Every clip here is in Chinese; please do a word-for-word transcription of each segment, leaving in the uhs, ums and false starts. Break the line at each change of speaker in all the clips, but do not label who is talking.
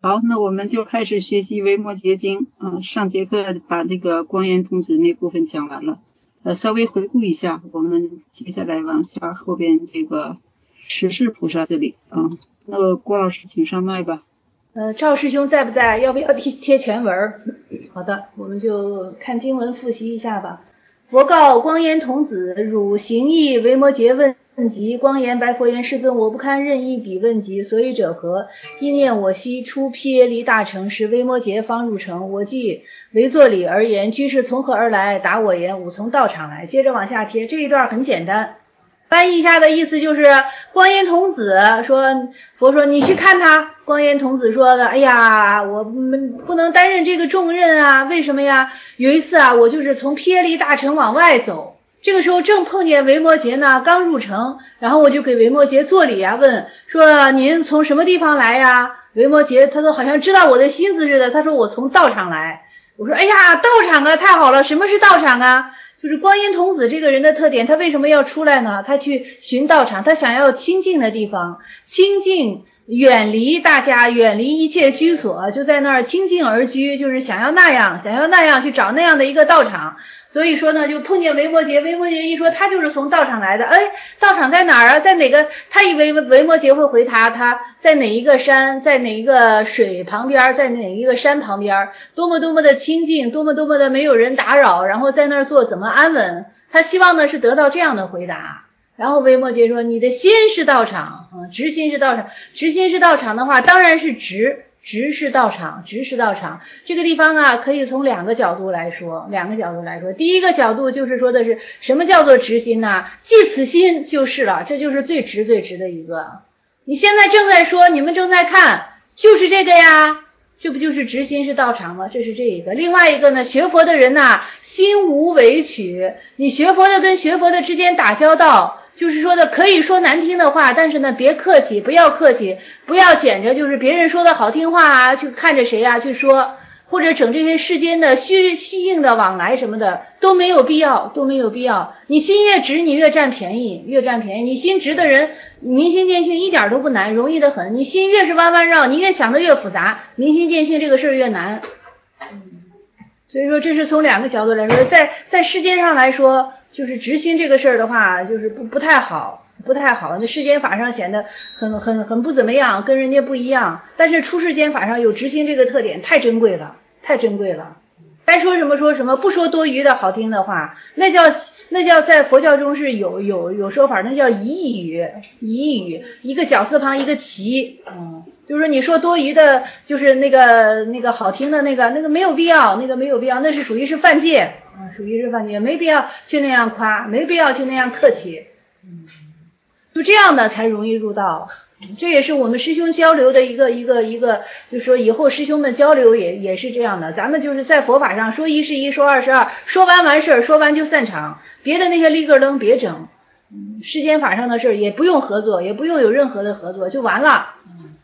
好，那我们就开始学习维摩诘经。嗯，上节课把这个光焰童子那部分讲完了，呃，稍微回顾一下，我们接下来往下后边这个十世菩萨这里啊、嗯。那个郭老师请上麦吧。
呃，赵师兄在不在？要不要贴贴全文？好的，我们就看经文复习一下吧。佛告光焰童子：汝行义维摩诘问疾。光焰白佛言：世尊，我不堪任意彼问疾，所以者何？因念我昔出瞥离大城，时维摩诘方入城。我即为作礼而言：居士从何而来？答我言：吾从道场来。接着往下贴，这一段很简单，翻译一下的意思就是，光焰童子说，佛说你去看他。光焰童子说的，哎呀，我们不能担任这个重任啊，为什么呀？有一次啊，我就是从瞥离大城往外走，这个时候正碰见维摩诘呢，刚入城，然后我就给维摩诘作礼啊，问说您从什么地方来呀？维摩诘他都好像知道我的心思似的，他说我从道场来。我说哎呀，道场啊，太好了，什么是道场啊？就是光焰童子这个人的特点，他为什么要出来呢？他去寻道场，他想要清净的地方，清净远离大家，远离一切居所，就在那儿清净而居，就是想要那样，想要那样去找那样的一个道场。所以说呢，就碰见维摩诘，维摩诘一说他就是从道场来的，哎，道场在哪儿啊？在哪个？他以为维摩诘会回答他在哪一个山，在哪一个水旁边，在哪一个山旁边，多么多么的清净，多么多么的没有人打扰，然后在那儿做怎么安稳？他希望呢是得到这样的回答。然后维摩诘说：“你的心是道场，嗯，直心是道场，直心是道场的话，当然是直。”直是道场，直是道场。这个地方啊，可以从两个角度来说，两个角度来说。第一个角度就是说的是什么叫做直心呢？即此心就是了，这就是最直最直的一个。你现在正在说，你们正在看，就是这个呀，这不就是直心是道场吗？这是这一个。另外一个呢，学佛的人呐、啊，心无为取。你学佛的跟学佛的之间打交道。就是说的可以说难听的话，但是呢别客气，不要客气，不要捡着就是别人说的好听话啊去看着谁啊去说，或者整这些世间的虚虚应的往来什么的都没有必要，都没有必要。你心越直，你越占便宜，越占便宜。你心直的人，明心见性一点都不难，容易得很。你心越是弯弯绕，你越想得越复杂，明心见性这个事儿越难。所以说这是从两个角度来说，在在世间上来说，就是直心这个事儿的话，就是不不太好，不太好。那世间法上显得很很很不怎么样，跟人家不一样。但是出世间法上有直心这个特点，太珍贵了，太珍贵了。该说什么说什么，不说多余的好听的话，那叫那叫在佛教中是有有有说法，那叫疑语，疑语，一个绞丝旁一个其，嗯，就是说你说多余的，就是那个那个好听的那个那个没有必要，那个没有必要，那是属于是犯戒，嗯，属于是犯戒，没必要去那样夸，没必要去那样客气，嗯，就这样的才容易入道。这也是我们师兄交流的一个一个一个，就是说以后师兄们交流也也是这样的。咱们就是在佛法上说一是一，说二是二，说完完事儿，说完就散场，别的那些立个楞别整。嗯，世间法上的事儿也不用合作，也不用有任何的合作，就完了。嗯，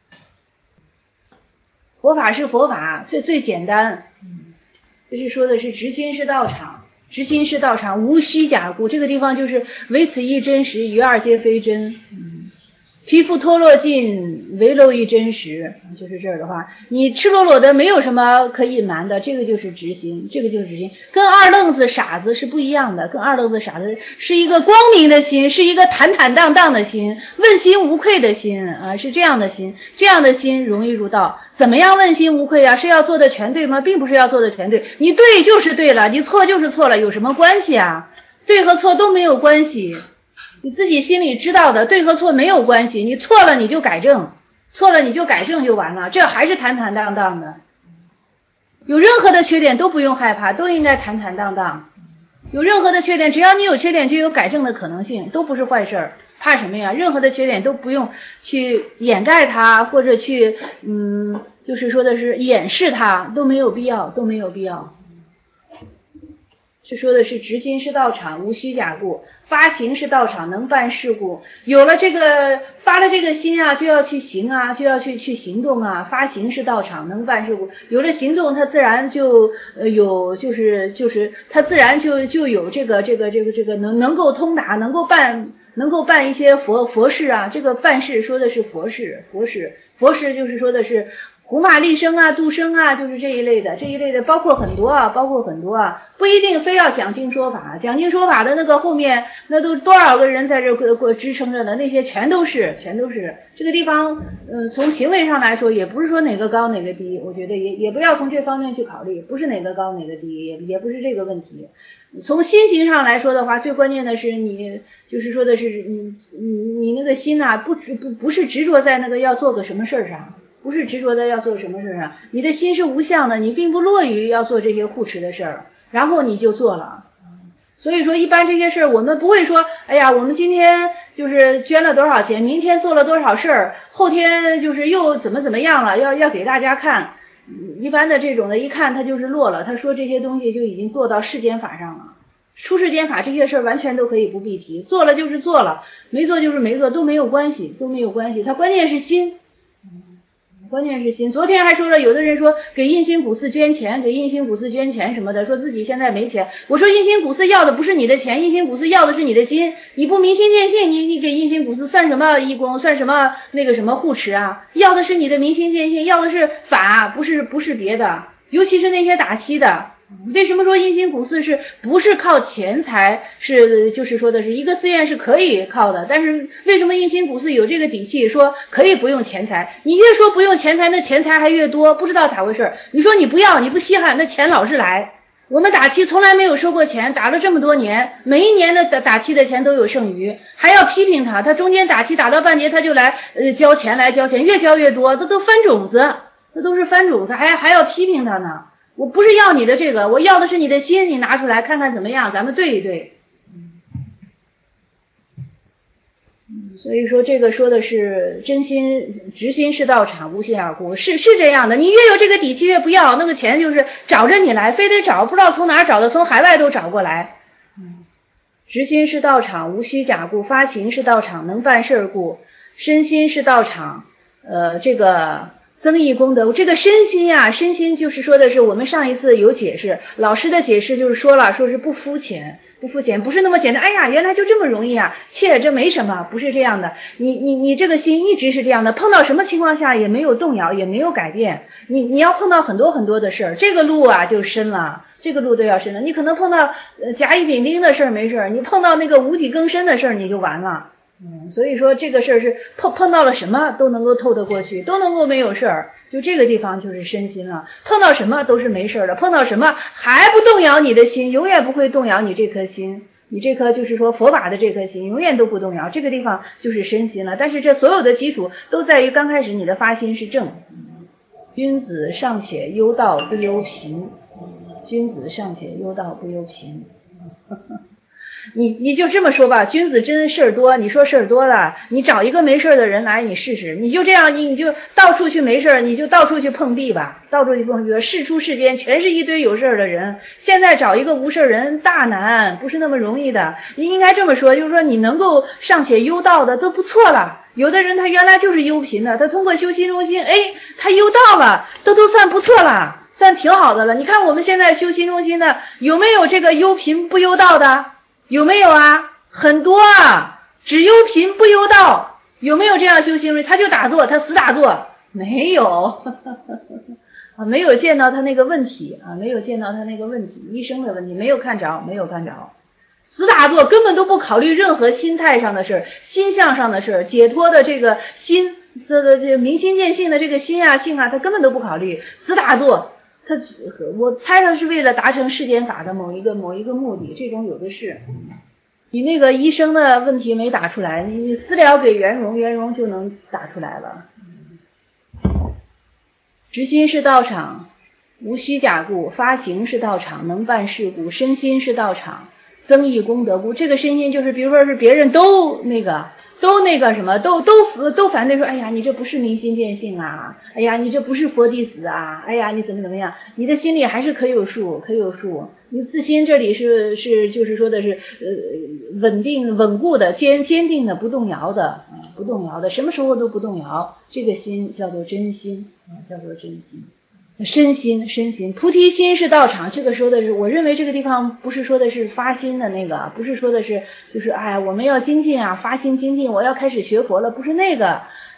佛法是佛法，最最简单。嗯，这是说的是直心是道场。直心是道场，无虚假故。这个地方就是唯此一真实，余二皆非真。嗯，皮肤脱落尽，唯漏一真实。就是这儿的话，你赤裸裸的没有什么可隐瞒的，这个就是直心，这个就是直心，跟二愣子傻子是不一样的。跟二愣子傻子是一个光明的心，是一个坦坦荡荡的心，问心无愧的心啊，是这样的心，这样的心容易入道。怎么样问心无愧啊？是要做的全对吗？并不是要做的全对，你对就是对了，你错就是错了，有什么关系啊？对和错都没有关系。你自己心里知道的，对和错没有关系，你错了你就改正，错了你就改正就完了，这还是坦坦荡荡的。有任何的缺点都不用害怕，都应该坦坦荡荡。有任何的缺点，只要你有缺点就有改正的可能性，都不是坏事儿。怕什么呀？任何的缺点都不用去掩盖它，或者去嗯，就是说的是掩饰它，都没有必要，都没有必要。这说的是直心是道场，无虚假故；发行是道场，能办事故。有了这个发了这个心啊，就要去行啊，就要去去行动啊。发行是道场，能办事故。有了行动，它自然就呃有就是就是它自然就就有这个这个这个这个能能够通达，能够办能够办一些佛佛事啊。这个办事说的是佛事，佛事佛事就是说的是古马利生啊、度生啊，就是这一类的，这一类的包括很多啊，包括很多啊，不一定非要讲经说法，讲经说法的那个后面那都多少个人在这过过支撑着呢？那些全都是，全都是这个地方，嗯、呃，从行为上来说，也不是说哪个高哪个低，我觉得也也不要从这方面去考虑，不是哪个高哪个低，也也不是这个问题。从心行上来说的话，最关键的是你，就是说的是你你你那个心呐、啊，不执不不是执着在那个要做个什么事儿上。不是执着的要做什么事啊，你的心是无相的，你并不落于要做这些护持的事儿，然后你就做了。所以说一般这些事儿我们不会说，哎呀，我们今天就是捐了多少钱，明天做了多少事儿，后天就是又怎么怎么样了，要要给大家看。一般的这种的一看他就是落了，他说这些东西就已经堕到世间法上了。出世间法这些事儿完全都可以不必提，做了就是做了，没做就是没做，都没有关系，都没有关系，他关键是心。关键是心。昨天还说了，有的人说给印心古寺捐钱，给印心古寺捐钱什么的，说自己现在没钱。我说印心古寺要的不是你的钱，印心古寺要的是你的心。你不明心见性，你你给印心古寺算什么义工，算什么那个什么护持啊？要的是你的明心见性，要的是法，不是不是别的。尤其是那些打七的。为什么说印心古寺是不是靠钱财，是就是说的是一个寺院是可以靠的，但是为什么印心古寺有这个底气说可以不用钱财？你越说不用钱财，那钱财还越多，不知道咋回事。你说你不要，你不稀罕，那钱老是来。我们打七从来没有收过钱，打了这么多年，每一年的打打七的钱都有剩余，还要批评他，他中间打七打到半截他就来呃交钱来交钱，越交越多，这都翻种子，这都是翻种子，还还要批评他呢。我不是要你的这个，我要的是你的心，你拿出来看看怎么样，咱们对一对。所以说这个说的是真心直心是道场，无心而故，是是这样的。你越有这个底气越不要，那个钱就是找着你来，非得找，不知道从哪儿找的，从海外都找过来。直心是道场，无虚假故，发行是道场，能办事故，身心是道场，呃，这个增益功德。这个身心呀、啊，身心就是说的是我们上一次有解释，老师的解释就是说了，说是不肤浅，不肤浅，不是那么简单。哎呀，原来就这么容易啊，切，这没什么，不是这样的。你你你这个心一直是这样的，碰到什么情况下也没有动摇，也没有改变。你你要碰到很多很多的事儿，这个路啊就深了，这个路都要深了。你可能碰到呃甲乙丙丁的事儿没事儿，你碰到那个无体更深的事儿你就完了。嗯，所以说这个事儿是碰碰到了什么都能够透得过去，都能够没有事儿，就这个地方就是身心了。碰到什么都是没事儿的，碰到什么还不动摇你的心，永远不会动摇你这颗心，你这颗就是说佛法的这颗心永远都不动摇，这个地方就是身心了。但是这所有的基础都在于刚开始你的发心是正。君子尚且忧道不忧贫，君子尚且忧道不忧贫。你你就这么说吧，君子真事儿多，你说事儿多了，你找一个没事的人来，你试试，你就这样，你你就到处去没事，你就到处去碰壁吧，到处去碰壁，世出世间全是一堆有事的人，现在找一个无事人大难，不是那么容易的。你应该这么说，就是说你能够尚且忧道的都不错了。有的人他原来就是忧贫的，他通过修心中心，哎，他忧道了，都都算不错了，算挺好的了。你看我们现在修心中心的，有没有这个忧贫不忧道的？有没有啊？很多啊，只忧贫不忧道，有没有这样修心中？他就打坐，他死打坐，没有啊，没有见到他那个问题啊，没有见到他那个问题，医生的问题没有看着，没有看着，死打坐根本都不考虑任何心态上的事，心象上的事，解脱的这个心，这这这明心见性的这个心啊性啊，他根本都不考虑，死打坐。他我猜他是为了达成世间法的某一个某一个目的，这种有的是。你那个医生的问题没打出来，你私聊给袁荣，袁荣就能打出来了。直心是道场，无虚假故，发行是道场，能办事故，身心是道场，增益功德故。这个身心就是比如说是别人都那个都那个什么都都都反对说，哎呀你这不是明心见性啊，哎呀你这不是佛弟子啊，哎呀你怎么怎么样，你的心里还是可有数可有数，你自心这里是是就是说的是呃稳定稳固的坚坚定的不动摇的不动摇的，什么时候都不动摇，这个心叫做真心啊，叫做真心。身心身心菩提心是道场，这个说的是，我认为这个地方不是说的是发心的那个，不是说的是就是哎我们要精进啊，发心精进，我要开始学佛了，不是那个，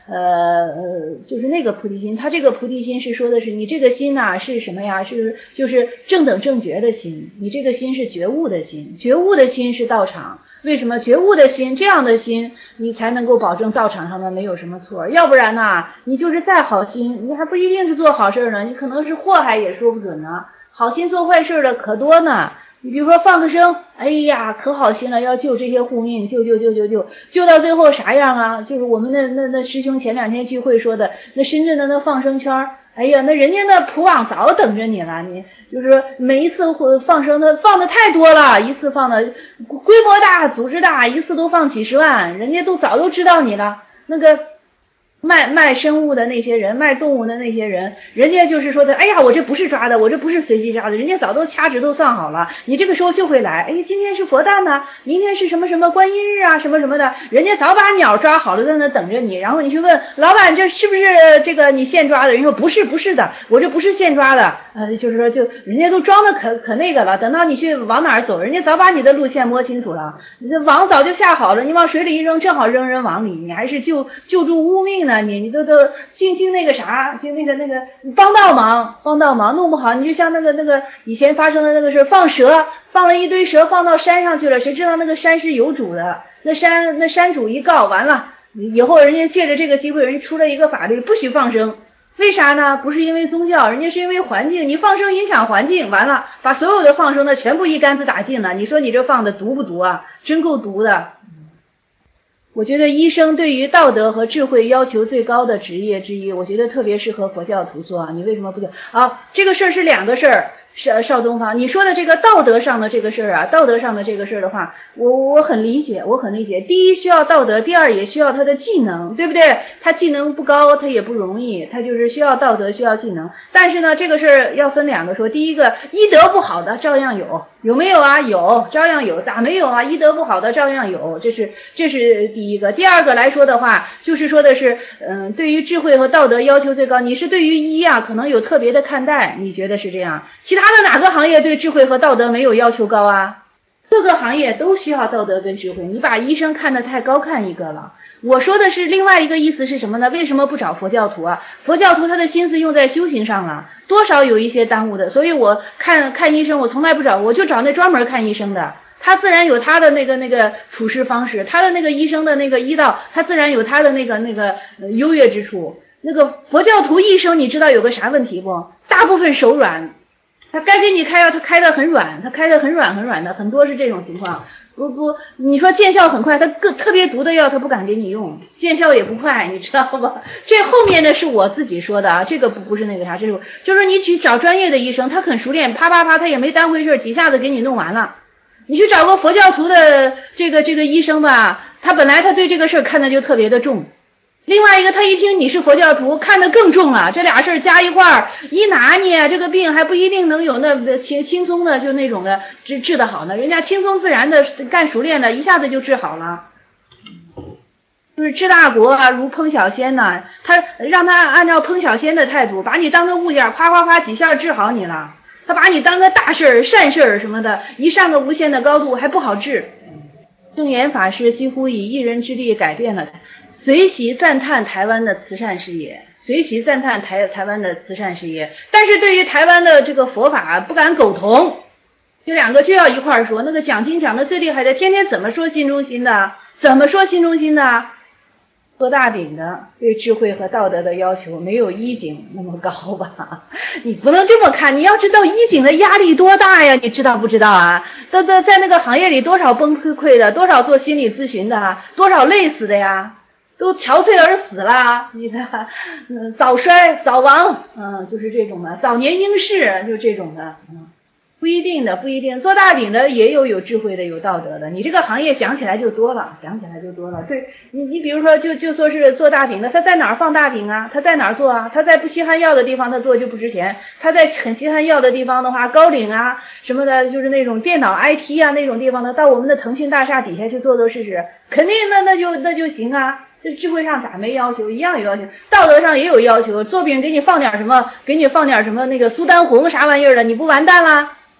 呃呃，就是那个菩提心，他这个菩提心是说的是你这个心呐、啊、是什么呀？是就是正等正觉的心，你这个心是觉悟的心，觉悟的心是道场。为什么觉悟的心，这样的心你才能够保证道场上面没有什么错？要不然呢，你就是再好心，你还不一定是做好事呢，你可能是祸害也说不准呢。好心做坏事的可多呢。你比如说放个生，哎呀，可好心了，要救这些护命，救救救救救，救到最后啥样啊？就是我们那那那师兄前两天聚会说的，那深圳的那放生圈，哎呀，那人家那普网早等着你了，你就是说每一次放生的放的太多了，一次放的规模大，组织大，一次都放几十万，人家都早都知道你了，那个。卖卖生物的那些人，卖动物的那些人，人家就是说的，哎呀，我这不是抓的，我这不是随机抓的，人家早都掐指都算好了，你这个时候就会来，哎，今天是佛诞呢，明天是什么什么观音日啊，什么什么的，人家早把鸟抓好了，在那等着你，然后你去问老板，这是不是这个你现抓的？人说不是，不是的，我这不是现抓的，呃，就是说就人家都装的可可那个了，等到你去往哪儿走，人家早把你的路线摸清楚了，你这网早就下好了，你往水里一扔，正好扔人网里，你还是救救助污命呢。你你都都净净那个啥，就那个那个帮倒忙，帮倒忙，弄不好你就像那个那个以前发生的那个事，放蛇，放了一堆蛇放到山上去了，谁知道那个山是有主的，那山那山主一告完了，以后人家借着这个机会，人家出了一个法律，不许放生。为啥呢？不是因为宗教，人家是因为环境，你放生影响环境，完了把所有的放生的全部一竿子打尽了，你说你这放的毒不毒啊？真够毒的。我觉得医生对于道德和智慧要求最高的职业之一，我觉得特别适合佛教徒做啊。你为什么不做？啊，这个事儿是两个事儿。少少东方，你说的这个道德上的这个事儿啊，道德上的这个事儿的话，我我很理解，我很理解。第一需要道德，第二也需要他的技能，对不对？他技能不高，他也不容易，他就是需要道德，需要技能。但是呢，这个事儿要分两个说。第一个，医德不好的照样有，有没有啊？有，照样有。咋没有啊？医德不好的照样有，这是这是第一个。第二个来说的话，就是说的是，嗯，对于智慧和道德要求最高。你是对于医啊，可能有特别的看待，你觉得是这样？其他。他的哪个行业对智慧和道德没有要求高啊？各个行业都需要道德跟智慧，你把医生看得太高看一个了。我说的是另外一个意思是什么呢？为什么不找佛教徒啊？佛教徒他的心思用在修行上了，多少有一些耽误的，所以我看看医生我从来不找，我就找那专门看医生的，他自然有他的那个那个处事方式，他的那个医生的那个医道，他自然有他的那个那个、呃、优越之处。那个佛教徒医生你知道有个啥问题不？大部分手软。他该给你开药，他开的很软，他开的很软很软的，很多是这种情况。不不，你说见效很快，他个特别毒的药他不敢给你用，见效也不快，你知道吧？这后面的是我自己说的啊，这个不不是那个啥，这是就是你去找专业的医生，他很熟练，啪啪啪，他也没当回事，几下子给你弄完了。你去找个佛教徒的这个这个医生吧，他本来他对这个事儿看的就特别的重。另外一个，他一听你是佛教徒，看得更重了。这俩事儿加一块儿，一拿捏这个病还不一定能有那轻轻松的，就那种的治治得好呢。人家轻松自然的干熟练了，一下子就治好了。就是治大国啊，如烹小鲜呐、啊，他让他按照烹小鲜的态度，把你当个物件，啪啪啪几下治好你了。他把你当个大事儿、善事儿什么的，一上个无限的高度还不好治。正言法师几乎以一人之力改变了他，随喜赞叹台湾的慈善事业，随喜赞叹台台湾的慈善事业，但是对于台湾的这个佛法不敢苟同，这两个就要一块儿说。那个讲经讲的最厉害的，天天怎么说心中心的，怎么说心中心的，做大饼的对智慧和道德的要求没有医警那么高吧？你不能这么看，你要知道医警的压力多大呀，你知道不知道啊？都都在那个行业里多少崩溃的，多少做心理咨询的，多少累死的呀，都憔悴而死了。你看，嗯，早衰早亡，嗯，就是这种的，早年应逝，就这种的，嗯。不一定的，不一定。做大饼的也有有智慧的，有道德的。你这个行业讲起来就多了，讲起来就多了。对你，你比如说，就就说是做大饼的，他在哪儿放大饼啊？他在哪儿做啊？他在不稀罕药的地方，他做就不值钱。他在很稀罕药的地方的话，高岭啊什么的，就是那种电脑 I T 啊那种地方的，到我们的腾讯大厦底下去做做试试，肯定那那就那就行啊。这智慧上咋没要求？一样有要求，道德上也有要求。做饼给你放点什么？给你放点什么那个苏丹红啥玩意儿的，你不完蛋啦？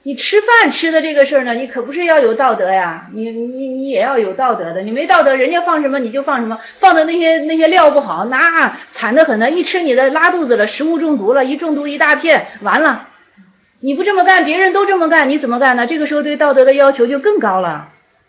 你吃饭吃的这个事儿呢，你可不是要有道德呀，你你你也要有道德的，你没道德，人家放什么你就放什么，放的那些那些料不好，那惨得很的，一吃你的拉肚子了，食物中毒了，一中毒一大片，完了。你不这么干，别人都这么干，你怎么干呢？这个时候对道德的要求就更高了。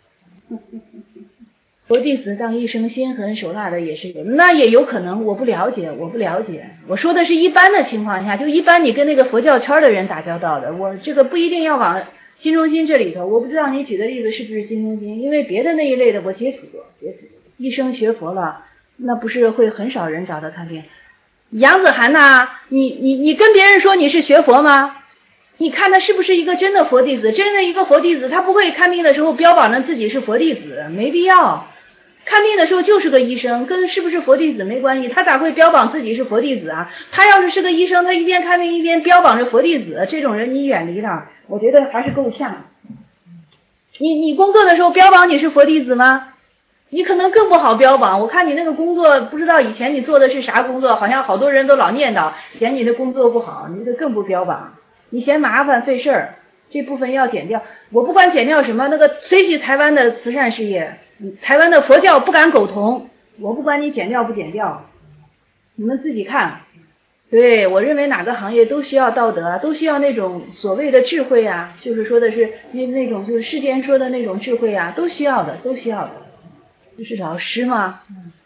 佛弟子当医生，心狠手辣的也是有，那也有可能，我不了解，我不了解。我说的是一般的情况下，就一般你跟那个佛教圈的人打交道的，我这个不一定要往新中心这里头。我不知道你举的例子是不是新中心，因为别的那一类的我接触过，接触过。医生学佛了，那不是会很少人找他看病。杨子涵呐，你你你跟别人说你是学佛吗？你看他是不是一个真的佛弟子？真的一个佛弟子，他不会看病的时候标榜着自己是佛弟子，没必要。看病的时候就是个医生，跟是不是佛弟子没关系，他咋会标榜自己是佛弟子啊？他要是是个医生，他一边看病一边标榜着佛弟子，这种人你远离他，我觉得还是够呛。你你工作的时候标榜你是佛弟子吗？你可能更不好标榜，我看你那个工作，不知道以前你做的是啥工作，好像好多人都老念叨，嫌你的工作不好，你这更不标榜，你嫌麻烦费事儿，这部分要减掉。我不管减掉什么，那个随喜台湾的慈善事业，台湾的佛教不敢苟同，我不管你减掉不减掉，你们自己看。对，我认为哪个行业都需要道德，都需要那种所谓的智慧啊，就是说的是那那种就是世间说的那种智慧啊，都需要的，都需要的。就是老师嘛，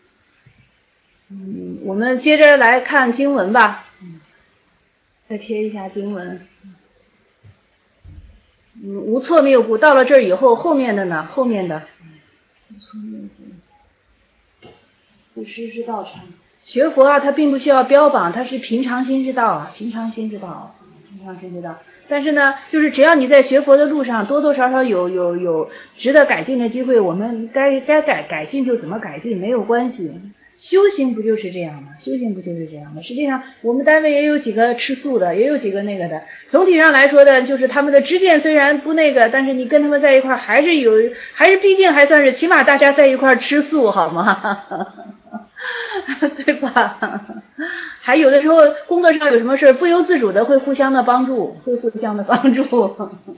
嗯，我们接着来看经文吧，再贴一下经文。嗯，无错谬故，到了这儿以后，后面的呢？后面的无错谬故，不失之道场。学佛啊，它并不需要标榜，它是平常心之道啊，平常心之道，平常心之道。但是呢，就是只要你在学佛的路上，多多少少有有有值得改进的机会，我们该该改改进就怎么改进，没有关系。修行不就是这样吗？修行不就是这样吗？实际上，我们单位也有几个吃素的，也有几个那个的。总体上来说的，就是他们的知见虽然不那个，但是你跟他们在一块儿，还是有，还是毕竟还算是，起码大家在一块儿吃素，好吗？对吧？还有的时候工作上有什么事，不由自主的会互相的帮助，会互相的帮助。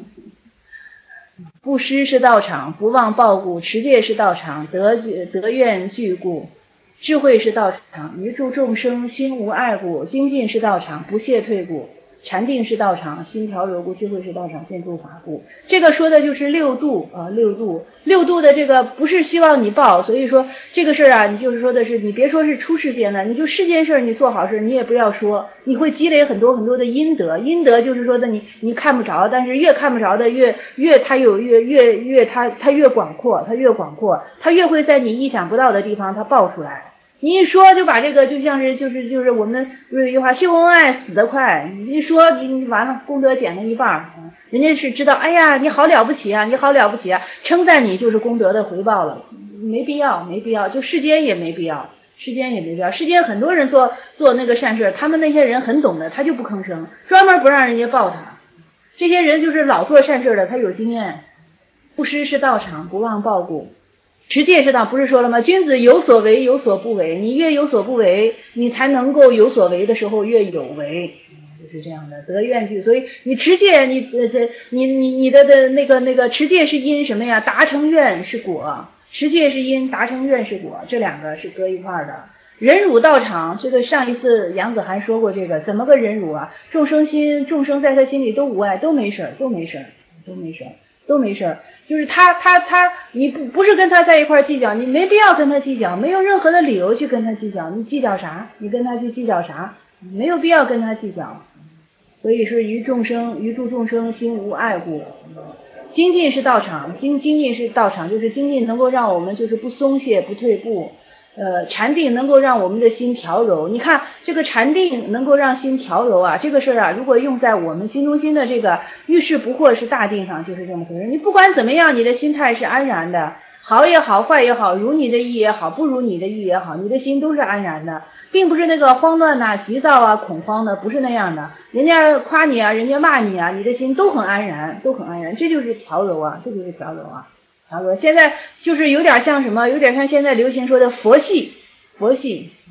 布施是道场，不忘报故；持戒是道场，得得愿具故；智慧是道场，于助众生，心无爱故；精进是道场，不懈退故；禅定是道场，心调柔故；智慧是道场，现诸法故。这个说的就是六度啊，六度，六度的这个不是希望你报，所以说这个事儿啊，你就是说的是，你别说是出世间了，你就世间事儿你做好事，你也不要说，你会积累很多很多的阴德。阴德就是说的你你看不着，但是越看不着的越越它有越越越它它越广阔，它越广阔，它越会在你意想不到的地方它爆出来。你一说就把这个就像是就是就是我们不是有一句话，秀恩爱死得快，你一说你完了，功德减了一半，人家是知道，哎呀你好了不起啊，你好了不起啊，称赞你就是功德的回报了，没必要没必要，就世间也没必要，世间也没必要，世间很多人做做那个善事，他们那些人很懂的，他就不吭声，专门不让人家报他，这些人就是老做善事的，他有经验。布施是道场，不忘报故。持戒之道不是说了吗？君子有所为有所不为，你越有所不为，你才能够有所为的时候越有为，就是这样的，得愿具。所以你持戒，你呃这你你你的的那个那个持戒是因什么呀？达成愿是果，持戒是因，达成愿是果，这两个是搁一块的。忍辱道场，这个上一次杨子涵说过，这个怎么个忍辱啊？众生心，众生在他心里都无碍，都没事都没事都没事都没事，就是他他他，你不不是跟他在一块计较，你没必要跟他计较，没有任何的理由去跟他计较，你计较啥？你跟他去计较啥？没有必要跟他计较。所以是于众生，于诸众生心无爱故。精进是道场，精精进是道场，就是精进能够让我们就是不松懈不退步。呃，禅定能够让我们的心调柔。你看这个禅定能够让心调柔啊，这个事儿啊，如果用在我们心中心的这个遇事不惑是大定上，就是这么回事。你不管怎么样，你的心态是安然的，好也好，坏也好，如你的意也好，不如你的意也好，你的心都是安然的，并不是那个慌乱呐、急躁啊、恐慌的，不是那样的。人家夸你啊，人家骂你啊，你的心都很安然，都很安然，这就是调柔啊，这就是调柔啊。现在就是有点像什么，有点像现在流行说的佛系，佛系，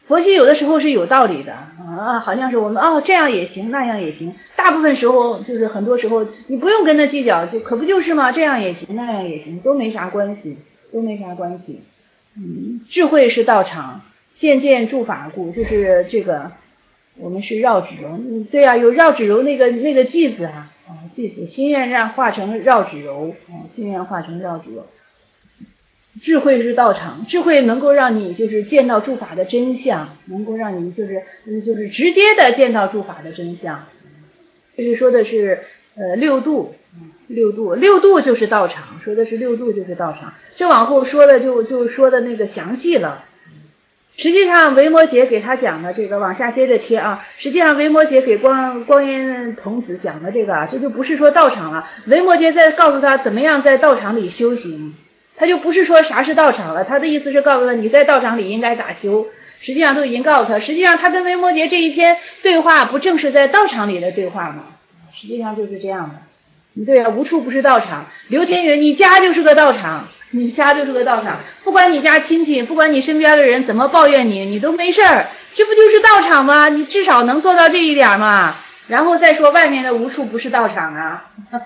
佛系有的时候是有道理的啊，好像是我们哦这样也行，那样也行，大部分时候就是很多时候你不用跟他计较，就可不就是吗？这样也行，那样也行，都没啥关系，都没啥关系。嗯，智慧是道场，现见诸法故，就是这个我们是绕指柔，嗯，对啊，有绕指柔那个那个偈子啊，啊偈子，心愿让化成绕指柔，啊，心愿化成绕指柔。智慧是道场，智慧能够让你就是见到诸法的真相，能够让你就是就是直接的见到诸法的真相。这是说的是呃六度，六度六度就是道场，说的是六度就是道场。这往后说的就就说的那个详细了。实际上维摩诘给他讲的这个往下接着贴啊，实际上维摩诘给光光严童子讲的这个啊，这就不是说道场了，维摩诘在告诉他怎么样在道场里修行。他就不是说啥是道场了，他的意思是告诉他你在道场里应该咋修，实际上都已经告诉他，实际上他跟维摩诘这一篇对话不正是在道场里的对话吗？实际上就是这样的。对啊，无处不是道场。刘天元，你家就是个道场，你家就是个道场，不管你家亲戚，不管你身边的人怎么抱怨你，你都没事儿，这不就是道场吗？你至少能做到这一点嘛。然后再说外面的无处不是道场啊。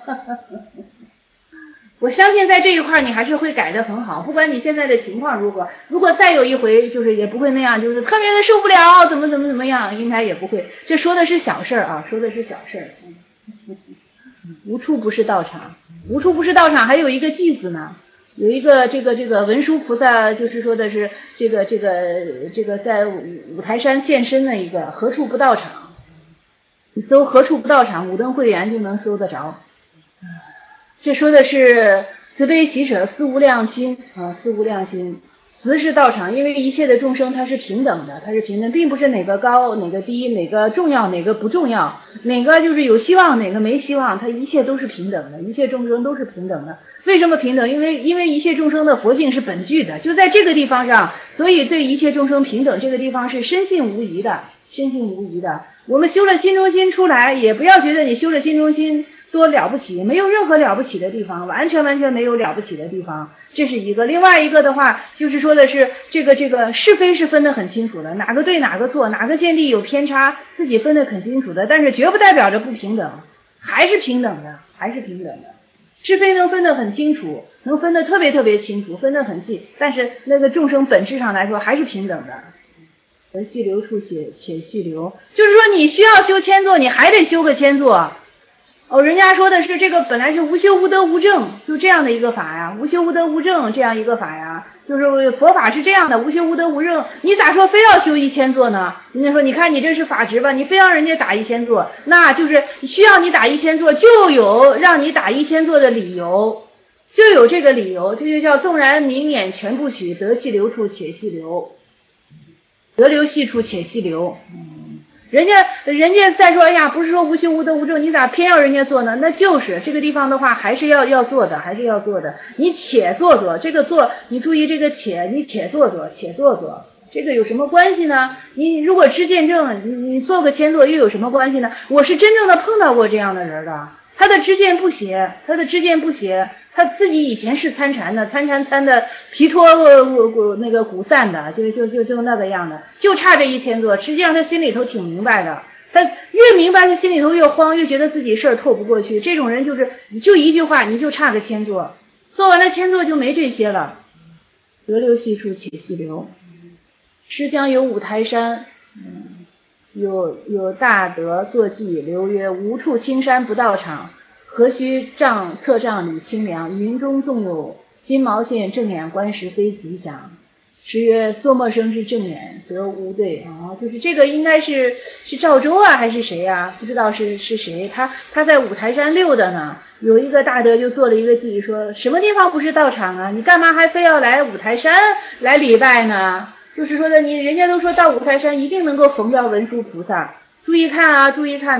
我相信在这一块你还是会改得很好，不管你现在的情况如何，如果再有一回就是也不会那样，就是特别的受不了，怎么怎么怎么样，应该也不会。这说的是小事啊，说的是小事。无处不是道场，无处不是道场，还有一个偈子呢，有一个这个这个文殊菩萨，就是说的是这个这个这个在五台山现身的一个何处不道场，你搜何处不道场，五灯会员就能搜得着。这说的是慈悲喜舍思无量心啊，思无量心。慈是道场，因为一切的众生它是平等的，它是平等，并不是哪个高哪个低，哪个重要哪个不重要，哪个就是有希望哪个没希望，它一切都是平等的，一切众生都是平等的。为什么平等？因为因为一切众生的佛性是本具的，就在这个地方上，所以对一切众生平等这个地方是深信无疑的，深信无疑的。我们修了心中心出来，也不要觉得你修了心中心多了不起，没有任何了不起的地方，完全完全没有了不起的地方，这是一个。另外一个的话，就是说的是这个这个是非是分得很清楚的，哪个对哪个错，哪个见地有偏差，自己分得很清楚的，但是绝不代表着不平等，还是平等的，还是平等的。是非能分得很清楚，能分得特别特别清楚，分得很细，但是那个众生本质上来说还是平等的。得细流处且且细流，就是说你需要修千座，你还得修个千座。哦，人家说的是这个本来是无修无得无证，就这样的一个法呀，无修无得无证这样一个法呀，就是佛法是这样的，无修无得无证，你咋说非要修一千座呢？人家说你看你这是法执吧，你非要人家打一千座，那就是需要你打一千座，就有让你打一千座的理由，就有这个理由，这就叫纵然明眼全不许，得细流处且细流，得流细处且细流。人家人家再说，哎呀，不是说无修无得无证，你咋偏要人家做呢？那就是这个地方的话，还是要要做的，还是要做的。你且做做这个做，你注意这个且，你且做做，且做做，这个有什么关系呢？你如果知见证，你你做个千座又有什么关系呢？我是真正的碰到过这样的人的，他的知见不邪，他的知见不邪，他自己以前是参禅的，参禅参的皮脱呃那个骨散的，就就就就那个样的，就差这一千座。实际上他心里头挺明白的，他越明白他心里头越慌，越觉得自己事儿透不过去。这种人就是就一句话，你就差个千座，做完了千座就没这些了。得流细处且细流，师将有五台山，嗯，有有大德作记，留曰无处青山不道场，何须丈侧丈理清凉，云中纵有金毛线，正眼观时非吉祥。诗曰作陌生之正眼，得无对啊，就是这个应该是是赵州啊还是谁啊？不知道是是谁，他他在五台山溜的呢。有一个大德就做了一个记，说什么地方不是道场啊？你干嘛还非要来五台山来礼拜呢？就是说的你人家都说到五台山一定能够逢着文殊菩萨，注意看啊，注意看啊，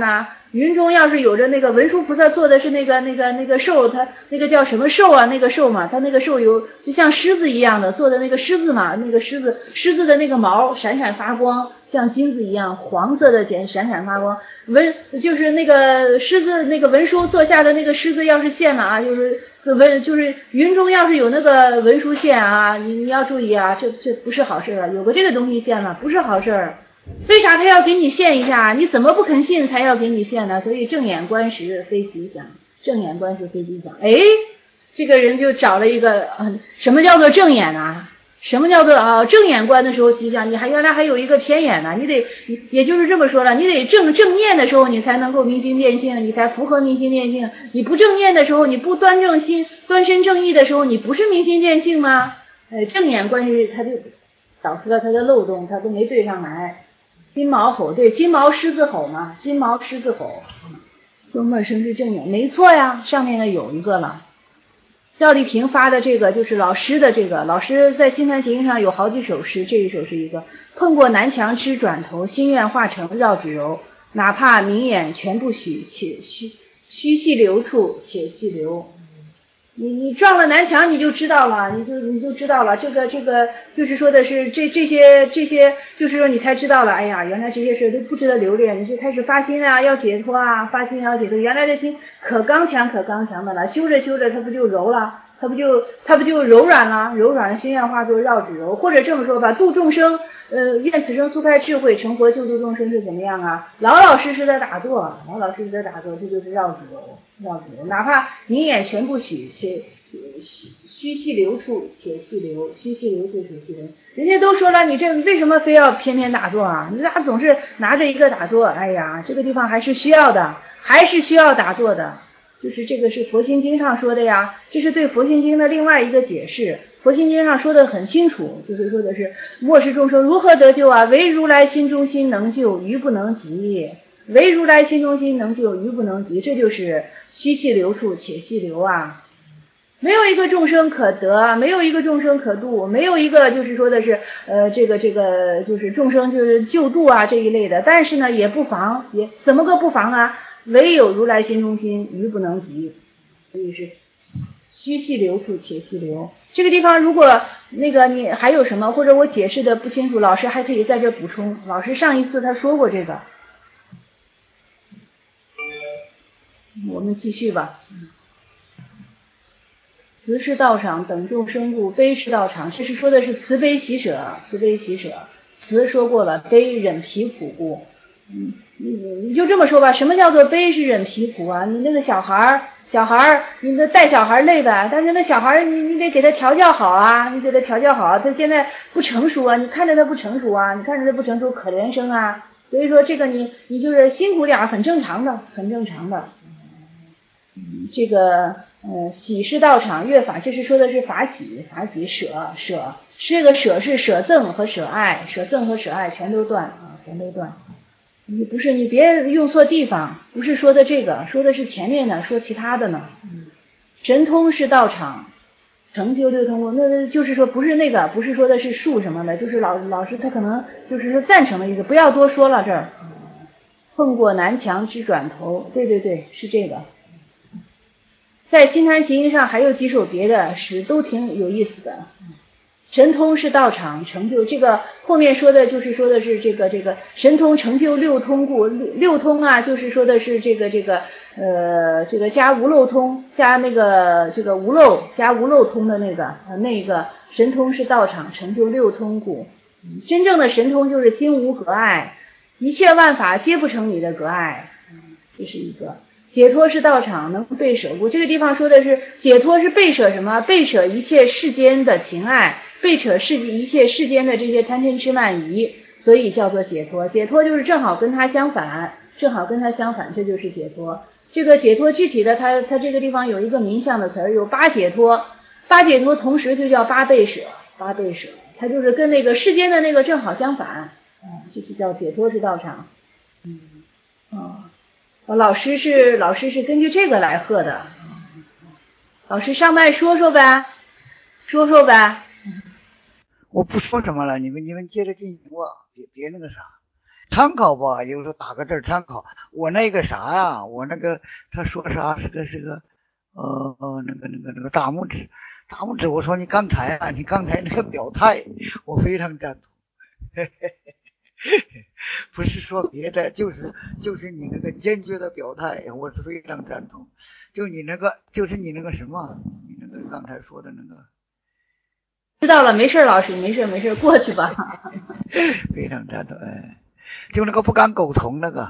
云中要是有着那个文殊菩萨做的是那个那个那个兽，他那个叫什么兽啊？那个兽嘛，他那个兽有就像狮子一样的做的那个狮子嘛，那个狮子狮子的那个毛闪闪发光，像金子一样黄色的闪闪闪发光。文就是那个狮子那个文殊坐下的那个狮子要是现了啊，就是文就是云中要是有那个文殊现啊，你你要注意啊，这这不是好事啊，有个这个东西现了不是好事。为啥他要给你现一下？你怎么不肯信才要给你现呢？所以正眼观时非吉祥，正眼观时非吉祥。哎，这个人就找了一个，呃、什么叫做正眼啊？什么叫做啊正眼观的时候吉祥？你还原来还有一个偏眼呢，你得，也就是这么说了，你得正正念的时候，你才能够明心见性，你才符合明心见性。你不正念的时候，你不端正心、端身正义的时候，你不是明心见性吗？哎，正眼观时他就导出了他的漏洞，他都没对上来。金毛吼，对，金毛狮子吼嘛，金毛狮子吼，多么生之正眼，没错呀，上面呢有一个了。赵丽萍发的这个就是老师的这个，老师在心坛行上有好几首诗，这一首是一个，碰过南墙知转头，心愿化成绕指柔，哪怕明眼全不许，且须须细流处且细流。你你撞了南墙你就知道了，你就你就知道了，这个这个就是说的是这这些这些，就是说你才知道了，哎呀，原来这些事都不值得留恋，你就开始发心啊，要解脱啊，发心要解脱，原来的心可刚强可刚强的了，修着修着它不就柔了，它不就它不就柔软了，柔软的心愿化作绕指柔，或者这么说吧，度众生，呃，愿此生速开智慧，成佛救度众生是怎么样啊？老老实实的打坐，老老实实的打坐，这就是绕指柔。绕指柔，哪怕明眼全不许，且须细流处且细流，须细流处且细流。人家都说了，你这为什么非要偏偏打坐啊？你咋总是拿着一个打坐？哎呀，这个地方还是需要的，还是需要打坐的。就是这个是佛心经上说的呀，这是对佛心经的另外一个解释。佛心经上说的很清楚，就是说的是末世众生如何得救啊？唯如来心中心能救，余不能及。唯如来心中心能救，余不能及，这就是须细流处且细流啊！没有一个众生可得，没有一个众生可度，没有一个就是说的是呃这个这个就是众生就是救度啊这一类的，但是呢也不妨，也怎么个不妨啊？唯有如来心中心，余不能及，所以是须细流处且细流。这个地方如果那个你还有什么，或者我解释的不清楚，老师还可以在这补充。老师上一次他说过这个。我们继续吧。慈是道场，等众生故；悲是道场，这是说的是慈悲喜舍，慈悲喜舍。慈说过了，悲忍疲苦故。嗯，你就这么说吧，什么叫做悲是忍疲苦啊？你那个小孩，小孩，你那带小孩累呗，但是那小孩你你得给他调教好啊，你给他调教好啊，他现在不成熟啊，你看着他不成熟啊，你看着他不成熟，可怜生啊。所以说这个你你就是辛苦点，很正常的，很正常的。嗯，这个呃喜是道场乐法，这是说的是法喜，法喜舍舍，这个舍是舍赠和舍爱，舍赠和舍爱全都断啊，全都断。你不是你别用错地方，不是说的这个，说的是前面的，说其他的呢。神通是道场，成就六通，那就是说不是那个，不是说的是术什么的，就是老老师他可能就是说赞成的意思，不要多说了这儿。碰过南墙知转头，对对对，是这个。在心坛行上还有几首别的诗都挺有意思的。神通是道场，成就这个后面说的就是说的是这个这个神通成就六通故，六六通啊，就是说的是这个这个呃这个加无漏通，加那个这个无漏加无漏通的那个呃那个神通是道场，成就六通故。真正的神通就是心无隔碍，一切万法皆不成你的隔碍，这是一个。解脱是道场，能背舍故。这个地方说的是解脱是背舍什么？背舍一切世间的情爱，背舍世一切世间的这些贪嗔痴慢疑，所以叫做解脱。解脱就是正好跟它相反，正好跟它相反，这就是解脱。这个解脱具体的，它它这个地方有一个名相的词儿，有八解脱，八解脱同时就叫八背舍，八背舍，它就是跟那个世间的那个正好相反，嗯，这就叫解脱是道场。嗯，哦。老师是老师是根据这个来贺的，老师上麦说说呗，说说呗。
我不说什么了，你们你们接着进行，我别别那个啥。 参考吧，有时候打个字参考。我那个啥呀，我那个他说啥是个是个呃呃那个那个那个大拇指，大拇指。我说你刚才啊，你刚才那个表态，我非常赞同。不是说别的，就是就是你那个坚决的表态，我是非常赞同。就你那个，就是你那个什么，你那个刚才说的那个。
知道了，没事，老师，没事没事，过去吧。
非常赞同，哎，就那个不敢苟同那个。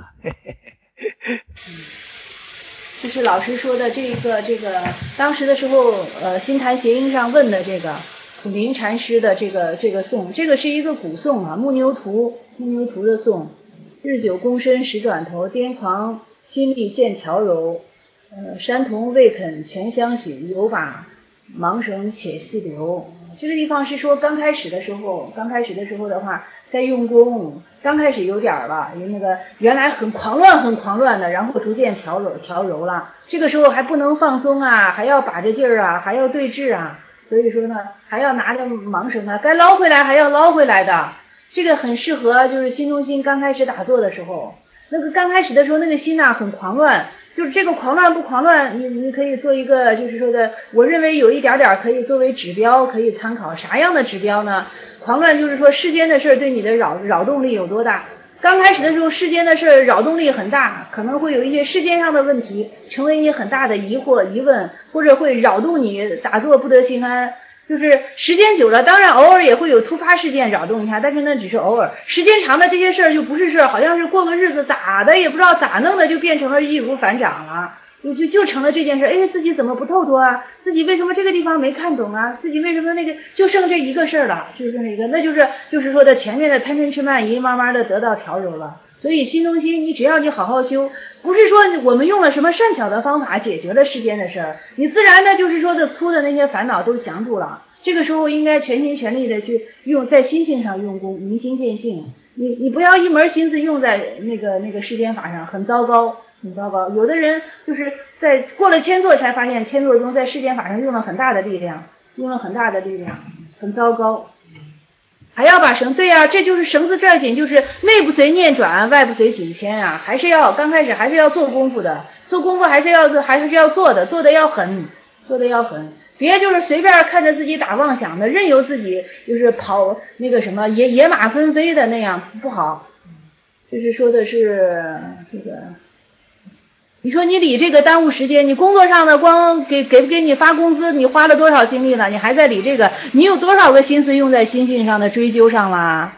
这是老师说的这个这个，当时的时候，呃，新坛谐音上问的这个普林禅师的这个这个颂，这个是一个古颂啊，木牛图木牛图的颂。日久躬身时转头，癫狂心力渐调柔。呃，山童未肯全相许，有把盲绳且细留。这个地方是说刚开始的时候，刚开始的时候的话，在用功，刚开始有点了，因为那个原来很狂乱很狂乱的，然后逐渐调柔调柔了。这个时候还不能放松啊，还要把着劲儿啊，还要对峙啊，所以说呢，还要拿着盲绳啊，该捞回来还要捞回来的。这个很适合就是心中心刚开始打坐的时候，那个刚开始的时候那个心呐、啊、很狂乱。就是这个狂乱不狂乱，你你可以做一个，就是说的，我认为有一点点可以作为指标，可以参考。啥样的指标呢？狂乱就是说世间的事对你的扰扰动力有多大。刚开始的时候，世间的事扰动力很大，可能会有一些世间上的问题成为你很大的疑惑、疑问，或者会扰动你打坐不得心安。就是时间久了，当然偶尔也会有突发事件扰动一下，但是那只是偶尔。时间长了，这些事儿就不是事儿，好像是过个日子咋的也不知道咋弄的，就变成了易如反掌了，就就就成了这件事。哎，自己怎么不透脱啊？自己为什么这个地方没看懂啊？自己为什么那个就剩这一个事儿了？就剩这一个，那就是就是说的前面的贪嗔痴慢疑慢慢的得到调柔了。所以心中心，你只要你好好修，不是说我们用了什么善巧的方法解决了世间的事儿，你自然的就是说的粗的那些烦恼都降住了。这个时候应该全心全力的去用在心性上用功，明心见性。你你不要一门心思用在那个那个世间法上，很糟糕，很糟糕。有的人就是在过了千座才发现，千座中在世间法上用了很大的力量，用了很大的力量，很糟糕。还要把绳，对呀、啊，这就是绳子拽紧，就是内不随念转，外不随景迁啊，还是要刚开始还是要做功夫的，做功夫还是要还是要做的，做的要狠，做的要狠，别就是随便看着自己打妄想的，任由自己就是跑那个什么野野马纷飞的那样不好。就是说的是这个。你说你理这个耽误时间，你工作上的光给给不给你发工资，你花了多少精力了，你还在理这个，你有多少个心思用在心性上的追究上了？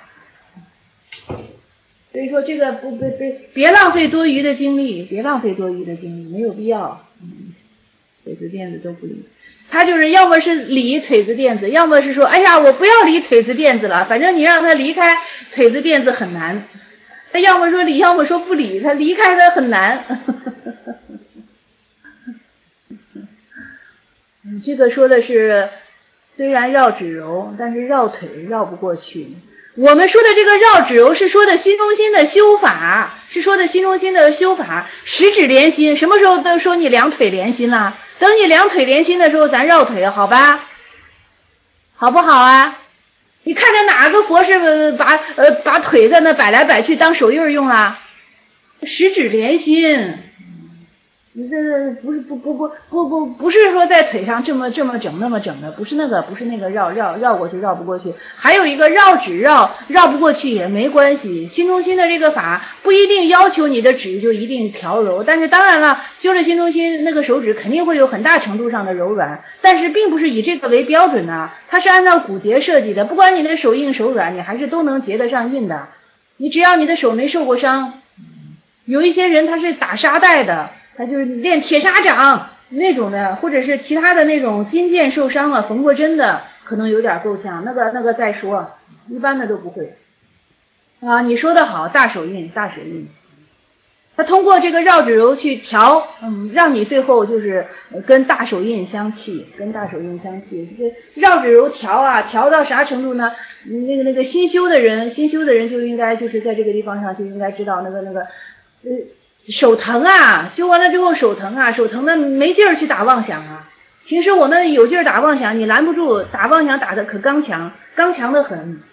所以说这个不别别别浪费多余的精力，别浪费多余的精力，没有必要。嗯，腿子垫子都不理，他就是要么是理腿子垫子，要么是说哎呀我不要理腿子垫子了，反正你让他离开腿子垫子很难。他要么说理，要么说不理，他离开他很难。这个说的是虽然绕指柔，但是绕腿绕不过去。我们说的这个绕指柔是说的心中心的修法，是说的心中心的修法，十指连心。什么时候都说你两腿连心了？等你两腿连心的时候咱绕腿，好吧？好不好啊？你看着哪个佛是把呃把腿在那摆来摆去当手印用了？十指连心，你这不是不不不不不不是说在腿上这么这么整那么整的，不是那个不是那个绕绕绕过去绕不过去，还有一个绕指绕绕不过去也没关系。心中心的这个法不一定要求你的指就一定调柔，但是当然了，修了心中心那个手指肯定会有很大程度上的柔软，但是并不是以这个为标准的，它是按照骨节设计的，不管你的手硬手软，你还是都能结得上印的。你只要你的手没受过伤，有一些人他是打沙袋的。他就是练铁砂掌那种的，或者是其他的那种筋腱受伤了缝过针的，可能有点够呛，那个那个再说，一般的都不会。啊，你说的好，大手印大手印，他通过这个绕指柔去调，嗯，让你最后就是跟大手印相契，跟大手印相契。这个绕指柔调啊，调到啥程度呢？那个那个新修的人，新修的人就应该就是在这个地方上就应该知道那个那个呃。手疼啊，修完了之后手疼啊，手疼的没劲儿去打妄想啊。平时我们有劲儿打妄想，你拦不住，打妄想打的可刚强，刚强的很。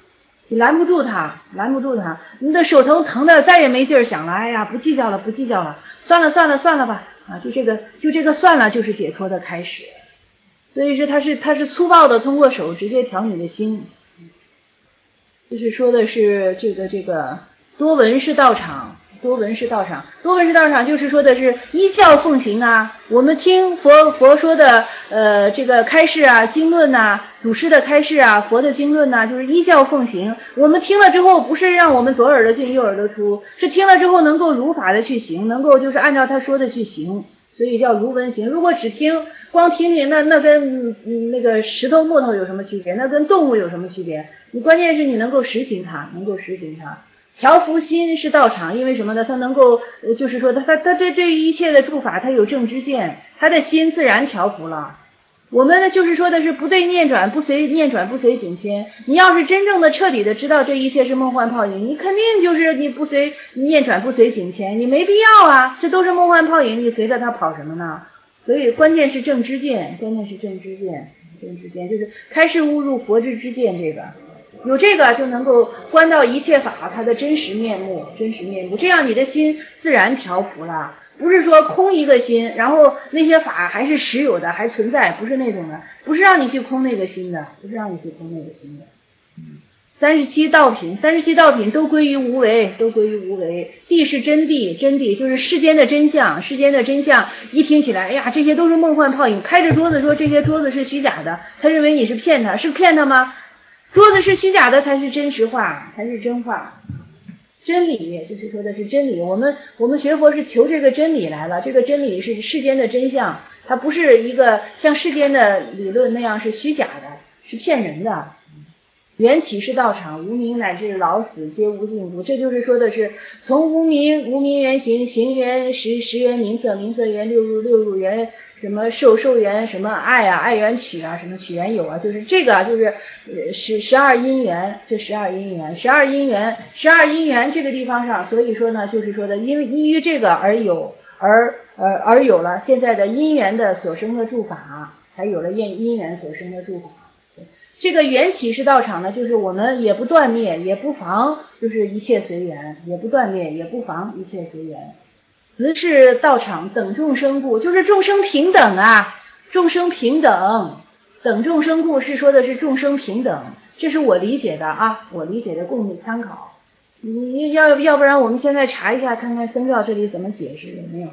你拦不住他，拦不住他，你的手疼疼的再也没劲儿想了，哎呀，不计较了，不计较了，算了算了算了吧，啊，就这个就这个算了，就是解脱的开始。所以是他是他是粗暴的通过手直接调你的心，就是说的是这个这个多闻是道场。多闻是道场，多闻是道场，就是说的是依教奉行啊。我们听佛佛说的呃这个开示啊、经论呐、祖师的开示啊、佛的经论呐、就是依教奉行。我们听了之后，不是让我们左耳朵进右耳朵出，是听了之后能够如法的去行，能够就是按照他说的去行，所以叫如闻行。如果只听光听听，那那跟嗯那个石头木头有什么区别？那跟动物有什么区别？你关键是你能够实行它，能够实行它。调伏心是道场，因为什么呢？他能够，呃，就是说他他他对对于一切的诸法，他有正知见，他的心自然调伏了。我们呢，就是说的是不对念转，不随念转，不随境迁。你要是真正的彻底的知道这一切是梦幻泡影，你肯定就是你不随念转，不随境迁，你没必要啊，这都是梦幻泡影，你随着它跑什么呢？所以关键是正知见，关键是正知见，正知见就是开示悟入佛之知见，这个。有这个就能够观到一切法它的真实面目，真实面目，这样你的心自然调伏了。不是说空一个心，然后那些法还是实有的，还存在，不是那种的，不是让你去空那个心的，不是让你去空那个心的。嗯，三十七道品，三十七道品都归于无为，都归于无为。谛是真谛，真谛就是世间的真相，世间的真相一听起来，哎呀，这些都是梦幻泡影。开着桌子说这些桌子是虚假的，他认为你是骗他，是骗他吗？桌子是虚假的才是真实话，才是真话。真理就是说的是真理，我们我们学佛是求这个真理来了，这个真理是世间的真相，它不是一个像世间的理论那样是虚假的，是骗人的。缘起是道场，无明乃至老死皆无尽度，这就是说的是从无明无明缘行，行缘识，识缘名色，名色缘六入，六入缘什么受，受缘什么爱啊，爱缘取啊，什么取缘有啊，就是这个就是十十二因缘，这十二因缘，十二因缘，十二因缘这个地方上，所以说呢，就是说的因为依于这个而有而而而有了现在的因缘的所生的诸法，才有了因因缘所生的诸法。这个缘起是道场呢，就是我们也不断灭，也不妨，就是一切随缘，也不断灭，也不妨一切随缘。此是道场等众生故，就是众生平等啊，众生平等，等众生故是说的是众生平等，这是我理解的啊，我理解的供你参考。你要要不然我们现在查一下，看看僧教这里怎么解释，有没有？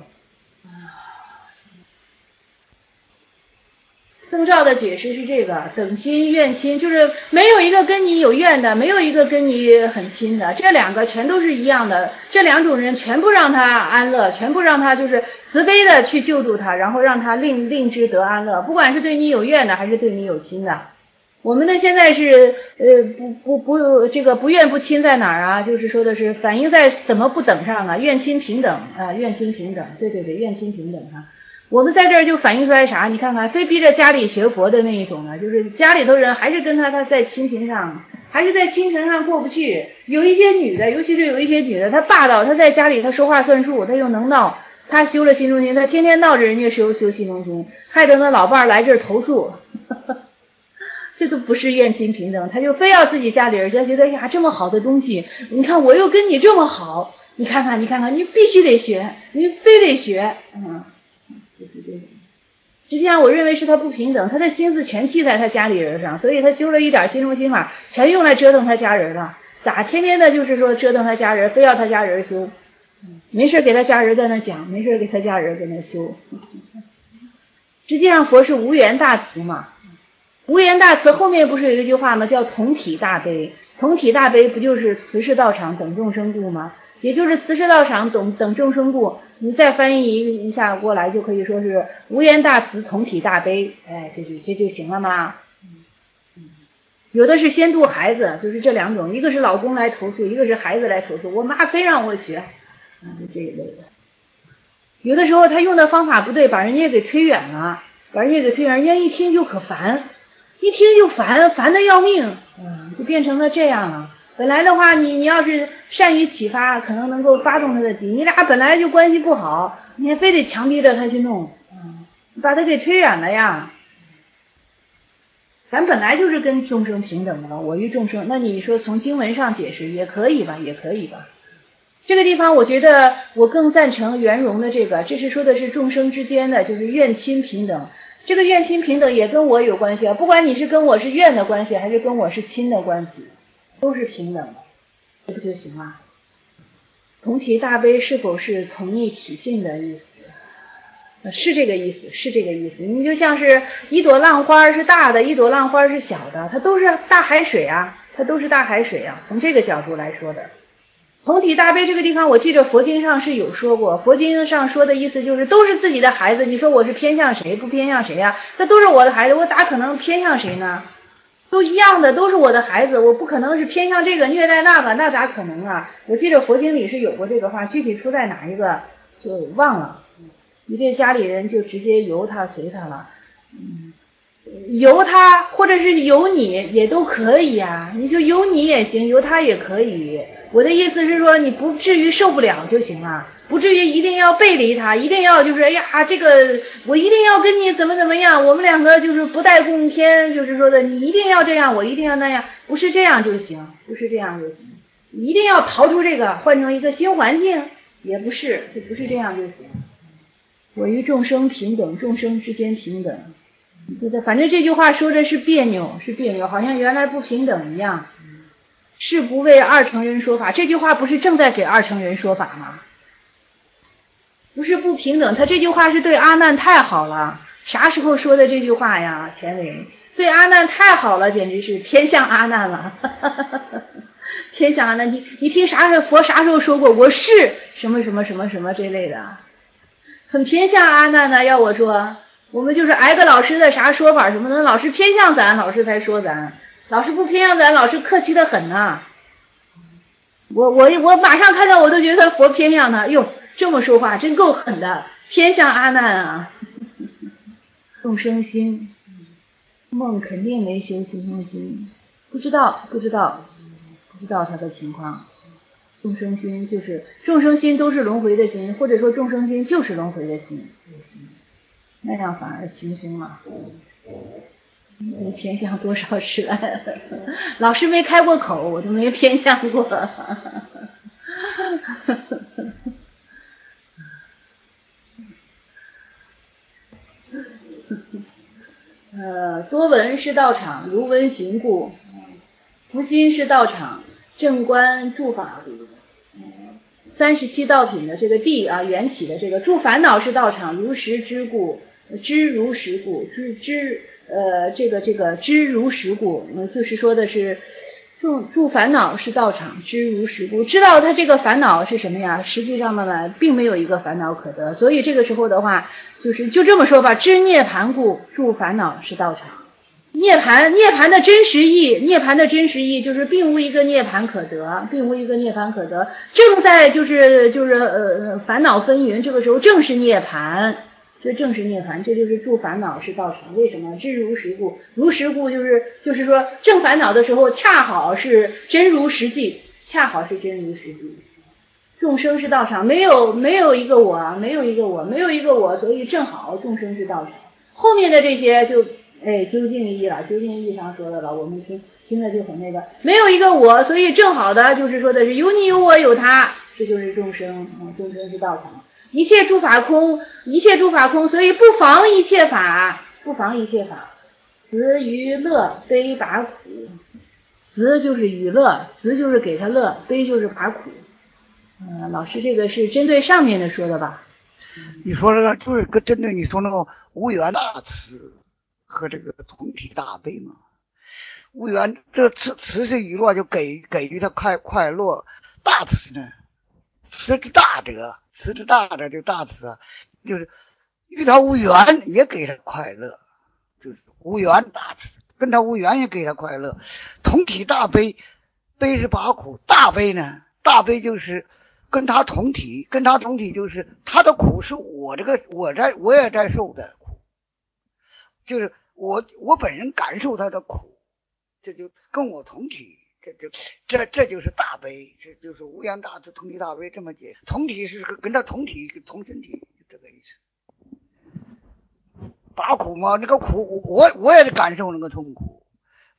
僧教的解释是这个，等心怨亲，就是没有一个跟你有怨的，没有一个跟你很亲的，这两个全都是一样的，这两种人全部让他安乐，全部让他就是慈悲的去救度他，然后让他令令之得安乐，不管是对你有怨的还是对你有亲的。我们的现在是呃不不不这个不怨不亲在哪儿啊？就是说的是反映在怎么不等上啊？怨亲平等啊，怨亲平等，对对对，怨亲平等啊。我们在这儿就反映出来啥？你看看，非逼着家里学佛的那一种呢，就是家里头人还是跟他他在亲情上，还是在亲情上过不去。有一些女的，尤其是有一些女的，她霸道，她在家里她说话算数，她又能闹，她修了心中心，她天天闹着人家修修心中心，害得那老伴儿来这儿投诉，这都不是怨亲平等，她就非要自己家里人家觉得呀这么好的东西，你看我又跟你这么好，你看看你看看，你必须得学，你非得学，嗯。就是这种，实际上我认为是他不平等，他的心思全记在他家里人上，所以他修了一点心中心法，全用来折腾他家人了。咋天天的就是说折腾他家人，非要他家人修，没事给他家人在那讲，没事给他家人在那修。实际上佛是无缘大慈嘛，无缘大慈后面不是有一句话吗？叫同体大悲，同体大悲不就是慈是道场等众生故吗？也就是慈是道场等等众生故，你再翻译一下过来就可以说是无缘大慈同体大悲，哎，这就这就行了吗？有的是先度孩子，就是这两种，一个是老公来投诉，一个是孩子来投诉，我妈非让我学，啊，就这一类的。有的时候他用的方法不对，把人家给推远了，把人家给推远，人家一听就可烦，一听就烦，烦得要命，嗯，就变成了这样了。本来的话，你你要是善于启发，可能能够发动他的机。你俩本来就关系不好，你还非得强逼着他去弄，嗯，把他给推远了呀。 咱本来就是跟众生平等的了，我与众生，那你说从经文上解释也可以吧，也可以吧。这个地方我觉得我更赞成圆融的这个，这是说的是众生之间的就是怨亲平等，这个怨亲平等也跟我有关系啊，不管你是跟我是怨的关系还是跟我是亲的关系，都是平等的，这不就行了？同体大悲是否是同一体性的意思？是这个意思，是这个意思。你就像是一朵浪花是大的，一朵浪花是小的，它都是大海水啊，它都是大海水啊，从这个角度来说的。同体大悲这个地方我记着佛经上是有说过，佛经上说的意思就是都是自己的孩子，你说我是偏向谁不偏向谁呀、啊？那都是我的孩子，我咋可能偏向谁呢？都一样的，都是我的孩子，我不可能是偏向这个虐待那个，那咋可能啊？我记着佛经里是有过这个话，具体出在哪一个就忘了。你对家里人就直接由他随他了，嗯，由他或者是由你也都可以啊，你就由你也行，由他也可以。我的意思是说，你不至于受不了就行了，不至于一定要背离他，一定要就是哎呀，这个我一定要跟你怎么怎么样，我们两个就是不带共天，就是说的你一定要这样，我一定要那样，不是这样就行，不是这样就行，一定要逃出这个，换成一个新环境，也不是，就不是这样就行。我与众生平等，众生之间平等，对的，反正这句话说的是别扭，是别扭，好像原来不平等一样。是不为二乘人说法，这句话不是正在给二乘人说法吗？不是不平等，他这句话是对阿难太好了。啥时候说的这句话呀？钱伟对阿难太好了，简直是偏向阿难了。偏向阿难，你你听啥时候佛啥时候说过我是什么什么什么什么这类的，很偏向阿难的。要我说，我们就是挨个老师的啥说法什么的，老师偏向咱，老师才说咱。老师不偏向咱，老师客气得很呐、啊。我我我马上看到我都觉得佛偏向他，哟，这么说话真够狠的，偏向阿难啊。众生心，梦肯定没修心中心，不知道不知道不知道他的情况。众生心就是众生心都是轮回的心，或者说众生心就是轮回的心，那样反而轻松了。你偏向多少次了？老师没开过口，我都没偏向过。呃，多闻是道场，如闻行故；福心是道场，正观诸法故。三十七道品的这个地啊，缘起的这个诸烦恼是道场，如实知故，知如实故，知知。呃，这个这个知如实故，呃，就是说的是住住烦恼是道场，知如实故，知道他这个烦恼是什么呀？实际上呢，并没有一个烦恼可得，所以这个时候的话，就是就这么说吧，知涅盘故，住烦恼是道场。涅盘，涅盘的真实意，涅盘的真实意就是并无一个涅盘可得，并无一个涅盘可得。正在就是就是呃烦恼纷纭，这个时候正是涅盘。这正是涅槃，这就是住烦恼是道场。为什么？知如实故，如实故就是就是说正烦恼的时候，恰好是真如实际，恰好是真如实际。众生是道场，没有没有一个我，没有一个我，没有一个我，所以正好众生是道场。后面的这些就哎究竟义了，究竟义上说的了，我们听听着就很那个，没有一个我，所以正好的就是说的是有你有我有他，这就是众生，嗯，众生是道场。一切诸法空，一切诸法空，所以不妨一切法，不妨一切法。慈娱乐，悲拔苦。慈就是娱乐，慈就是给他乐，悲就是拔苦。嗯、呃，老师这个是针对上面的说的吧？
你说这个就是跟针对你说那个无缘大慈和这个同体大悲嘛。无缘这慈慈是娱乐，就给给予他快快乐，大慈呢，慈之大者。慈之大者就大慈，就是与他无缘也给他快乐，就是无缘大慈，跟他无缘也给他快乐。同体大悲，悲是拔苦，大悲呢，大悲就是跟他同体，跟他同体就是他的苦是我这个我在我也在受的苦，就是我我本人感受他的苦，这就跟我同体。这就这这就是大悲，这就是无缘大慈同体大悲，这么解。同体是跟他同体同身体，这个意思。拔苦嘛，这个苦我我也是感受那个痛苦，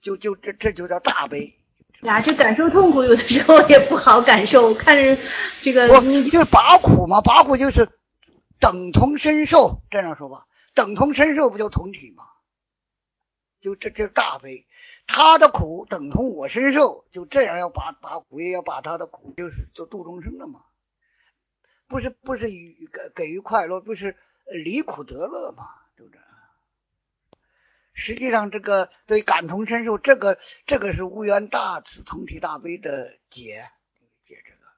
就就这这就叫大悲。
呀，这感受痛苦有的时候也不好感受，看着这个
我就是拔苦嘛，拔苦就是等同身受，这样说吧，等同身受不就同体吗？就这这大悲，他的苦等同我身受，就这样要拔拔苦，也要把他的苦就是就度众生了嘛，不是不是与给给予快乐，不是离苦得乐嘛，对不对？实际上这个对感同身受，这个这个是无缘大慈同体大悲的解解这个。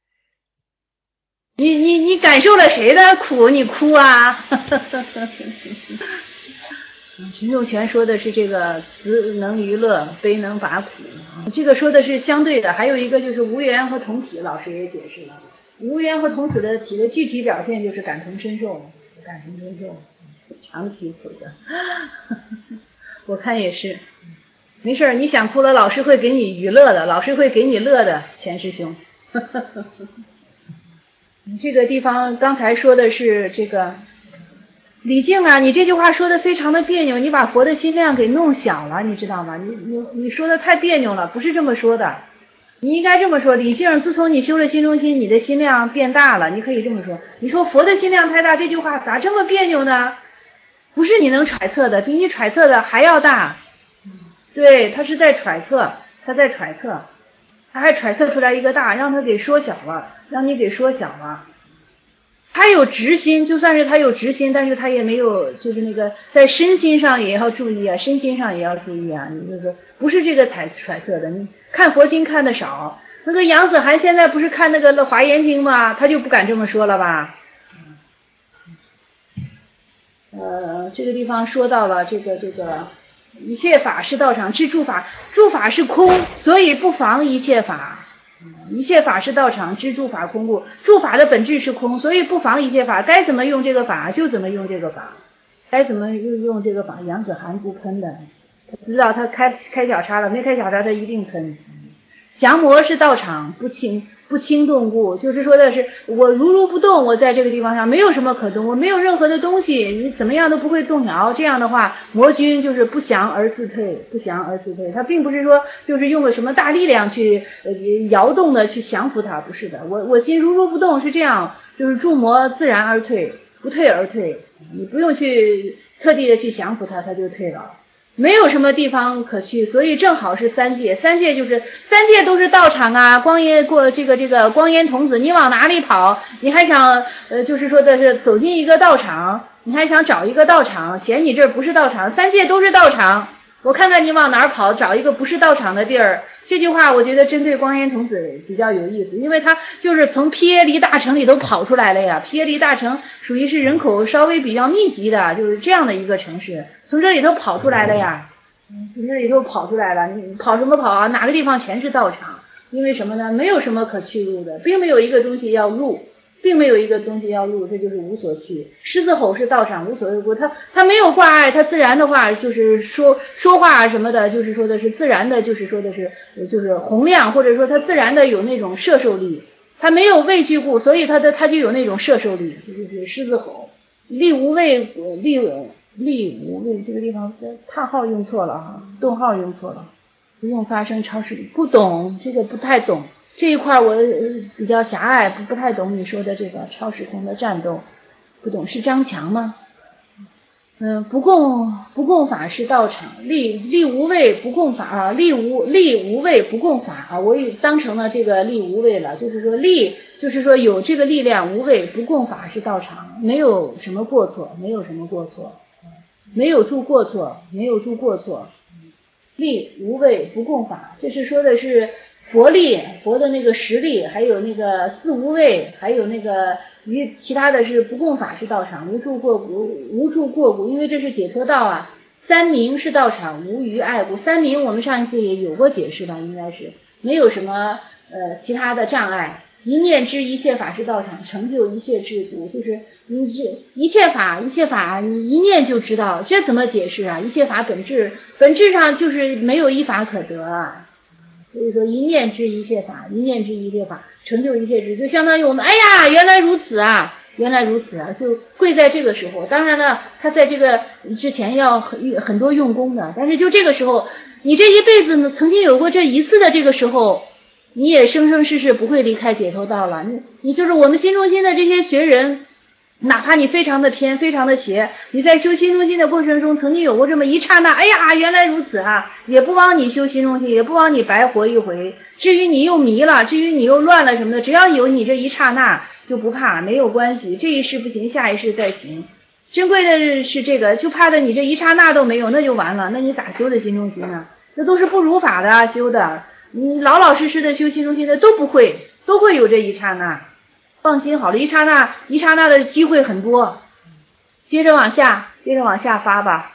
你你你感受了谁的苦你哭啊？陈仲全说的是这个慈能娱乐，悲能拔苦，这个说的是相对的。还有一个就是无缘和同体，老师也解释了，无缘和同体的体的具体表现就是感同身受，感同身受，长期菩萨。我看也是，没事，你想哭了，老师会给你娱乐的，老师会给你乐的，钱师兄。这个地方刚才说的是这个李靖啊，你这句话说的非常的别扭，你把佛的心量给弄小了，你知道吗？你你你说的太别扭了，不是这么说的。你应该这么说，李靖，自从你修了心中心，你的心量变大了，你可以这么说。你说佛的心量太大，这句话咋这么别扭呢？不是你能揣测的，比你揣测的还要大。对，他是在揣测，他在揣测，他还揣测出来一个大，让他给缩小了，让你给缩小了。他有直心，就算是他有直心，但是他也没有，就是那个在身心上也要注意啊，身心上也要注意啊。你就是不是这个揣揣测的，你看佛经看的少。那个杨子涵现在不是看那个华严经吗？他就不敢这么说了吧？呃，这个地方说到了这个这个一切法是道场知诸法，诸法是空，所以不妨一切法。一切法是道场知诸法空故，诸法的本质是空，所以不妨一切法，该怎么用这个法就怎么用这个法，该怎么用用这个法。杨子涵不喷的，他知道他开开小差了，没开小差他一定喷。降魔是道场，不轻不轻动故，就是说的是我如如不动，我在这个地方上没有什么可动，我没有任何的东西，你怎么样都不会动摇。这样的话，魔君就是不降而自退，不降而自退。他并不是说就是用个什么大力量去呃摇动的去降服他，不是的。我我心如如不动是这样，就是诸魔自然而退，不退而退，你不用去特地的去降服他，他就退了。没有什么地方可去，所以正好是三界，三界就是三界都是道场啊。光烟过这个这个光烟童子，你往哪里跑？你还想呃，就是说的是走进一个道场，你还想找一个道场，嫌你这儿不是道场，三界都是道场，我看看你往哪儿跑，找一个不是道场的地儿。这句话我觉得针对光烟童子比较有意思，因为他就是从毗耶离大城里头跑出来了呀。毗耶离大城属于是人口稍微比较密集的，就是这样的一个城市，从这里头跑出来了呀，从这里头跑出来了。你跑什么跑啊？哪个地方全是道场，因为什么呢？没有什么可去入的，并没有一个东西要入，并没有一个东西要入，这就是无所去。狮子吼是道场，无所入，他他没有挂碍，他自然的话就是说说话什么的，就是说的是自然的，就是说的是就是洪亮，或者说他自然的有那种摄受力，他没有畏惧故，所以他的他就有那种摄受力，就是狮子吼。力无畏，力力无畏，这个地方叹号用错了哈，顿号用错了，不用发生超视力，不懂这个不太懂。这一块我比较狭隘，不不太懂你说的这个超时空的战斗，不懂。是张强吗？嗯，不共不共法是道场，力力无畏不共法啊，力无力无畏不共法啊，我也当成了这个力无畏了，就是说力就是说有这个力量无畏不共法是道场，没有什么过错，没有什么过错，没有住过错，没有住过错，力无畏不共法，这是说的是佛力，佛的那个实力，还有那个四无畏，还有那个与其他的是不共法是道场，无住过故，无住过故，因为这是解脱道啊。三明是道场，无余爱故。三明我们上一次也有过解释吧，应该是没有什么呃其他的障碍。一念知一切法是道场，成就一切智故，就是你这一切法一切法你一念就知道，这怎么解释啊？一切法本质本质上就是没有一法可得啊。所以说一念知一切法，一念知一切法，成就一切智，就相当于我们哎呀原来如此啊， 原来如此啊，就贵在这个时候。当然了，他在这个之前要很很多用功的，但是就这个时候，你这一辈子呢，曾经有过这一次的这个时候，你也生生世世不会离开解脱道了。你你就是我们新中心的这些学人，哪怕你非常的偏，非常的邪，你在修新中心的过程中，曾经有过这么一刹那，哎呀，原来如此啊，也不枉你修新中心，也不枉你白活一回。至于你又迷了，至于你又乱了什么的，只要有你这一刹那，就不怕，没有关系。这一世不行，下一世再行。珍贵的是这个，就怕的你这一刹那都没有，那就完了。那你咋修的新中心呢？那都是不如法的啊，修的。你老老实实的修新中心的都不会，都会有这一刹那。放心好了，一刹那一刹那的机会很多。接着往下，接着往下发吧。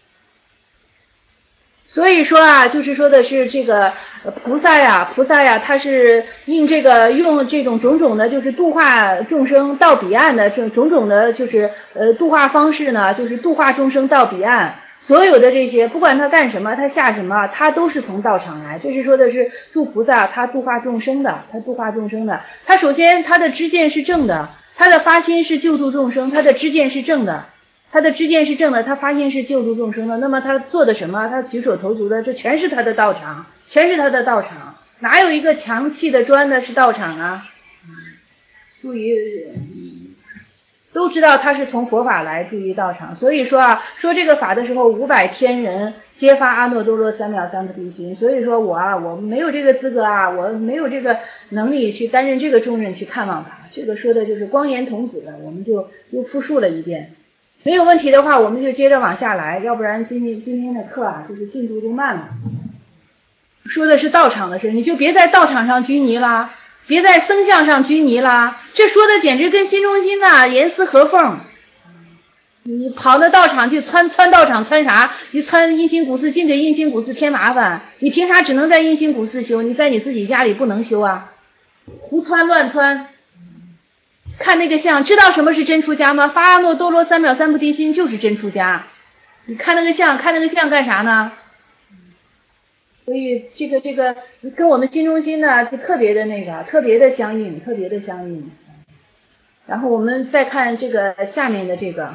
所以说啊，就是说的是这个菩萨呀，菩萨呀，他是应这个用这种种种的，就是度化众生到彼岸的这种种的，就是呃度化方式呢，就是度化众生到彼岸。所有的这些，不管他干什么，他下什么，他都是从道场来。这是说的是诸菩萨，他度化众生的，他度化众生的。他首先他的知见是正的，他的发心是救度众生，他的知见是正的。他的知见是正的，他发心是救度众生的，那么他做的什么？他举手投足的，这全是他的道场，全是他的道场。哪有一个强砌的砖的是道场啊？注意，都知道他是从佛法来，注意道场。所以说啊，说这个法的时候，五百天人皆发阿耨多罗三藐三菩提心。所以说我啊，我没有这个资格啊，我没有这个能力去担任这个重任去看望他。这个说的就是光颜童子的，我们就又复述了一遍。没有问题的话，我们就接着往下来，要不然今天今天的课啊，就是进度就慢了。说的是道场的事，你就别在道场上拘泥啦，别在僧相上拘泥啦，这说的简直跟新中心呐严丝合缝。你跑到道场去窜窜道场窜啥？你窜阴心古寺，净给阴心古寺添麻烦。你凭啥只能在阴心古寺修？你在你自己家里不能修啊？胡窜乱窜。看那个相，知道什么是真出家吗？发阿耨多罗三藐三菩提心就是真出家。你看那个相，看那个相干啥呢？所以这个这个跟我们新中心呢就特别的那个，特别的相应，特别的相应。然后我们再看这个下面的这个，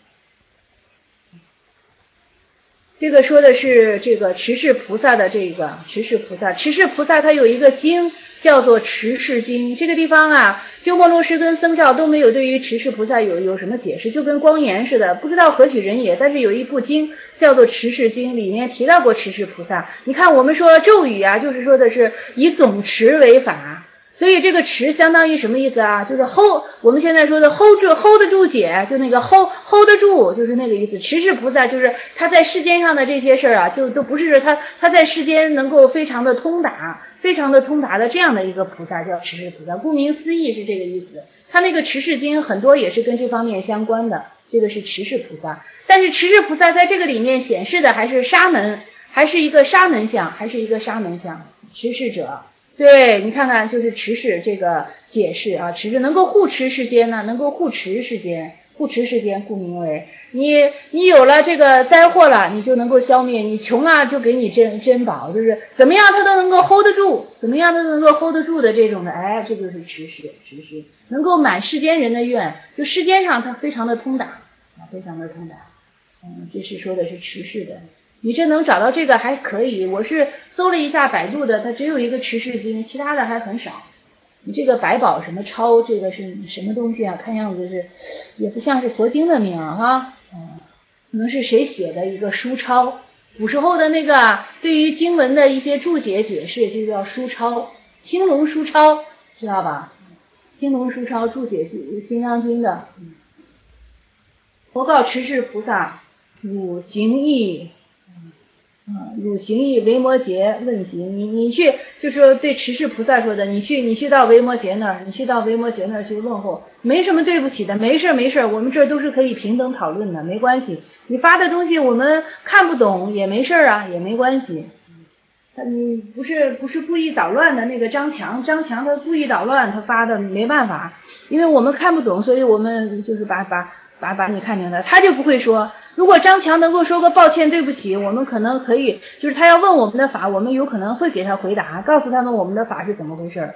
这个说的是这个持世菩萨的这个持世菩萨，持世菩萨他有一个经叫做持世经。这个地方啊，鸠摩罗什跟僧肇都没有对于持世菩萨有有什么解释，就跟光颜似的，不知道何许人也。但是有一部经叫做持世经，里面提到过持世菩萨。你看我们说咒语啊，就是说的是以总持为法。所以这个持相当于什么意思啊？就是 hold， 我们现在说的 hold 住 hold 得住解，就那个 hold hold 得住，就是那个意思。持世菩萨就是他在世间上的这些事儿啊，就都不是他他在世间能够非常的通达，非常的通达的这样的一个菩萨叫持世菩萨。顾名思义是这个意思。他那个持世经很多也是跟这方面相关的，这个是持世菩萨。但是持世菩萨在这个里面显示的还是沙门，还是一个沙门相，还是一个沙门相，持世者。对，你看看就是持世这个解释啊，持世能够护持世间呢，能够护持世间，护持世间故名为你你有了这个灾祸了，你就能够消灭，你穷了就给你珍珍宝，就是怎么样他都能够 hold 得住，怎么样都能够 hold 得住的这种的，哎，这就是持世，持世能够满世间人的愿，就世间上他非常的通达啊，非常的通达。嗯，这是说的是持世的。你这能找到这个还可以，我是搜了一下百度的，它只有一个持世经，其他的还很少。你这个百宝什么抄，这个是什么东西啊？看样子是也不像是佛经的名啊哈，嗯，可能是谁写的一个书抄。古时候的那个对于经文的一些注解解释就叫书抄，青龙书抄知道吧？青龙书抄注解金刚经的。佛告持世菩萨，汝行义。嗯，汝行义维摩诘问行，你你去就是说对持世菩萨说的，你去你去到维摩诘那儿，你去到维摩诘那儿去问候，没什么对不起的，没事没事，我们这都是可以平等讨论的，没关系。你发的东西我们看不懂也没事啊，也没关系。你不是不是故意捣乱的那个张强，张强他故意捣乱，他发的没办法，因为我们看不懂，所以我们就是把把把把你看明白，他就不会说。如果张强能够说个抱歉对不起，我们可能可以，就是他要问我们的法，我们有可能会给他回答，告诉他们我们的法是怎么回事。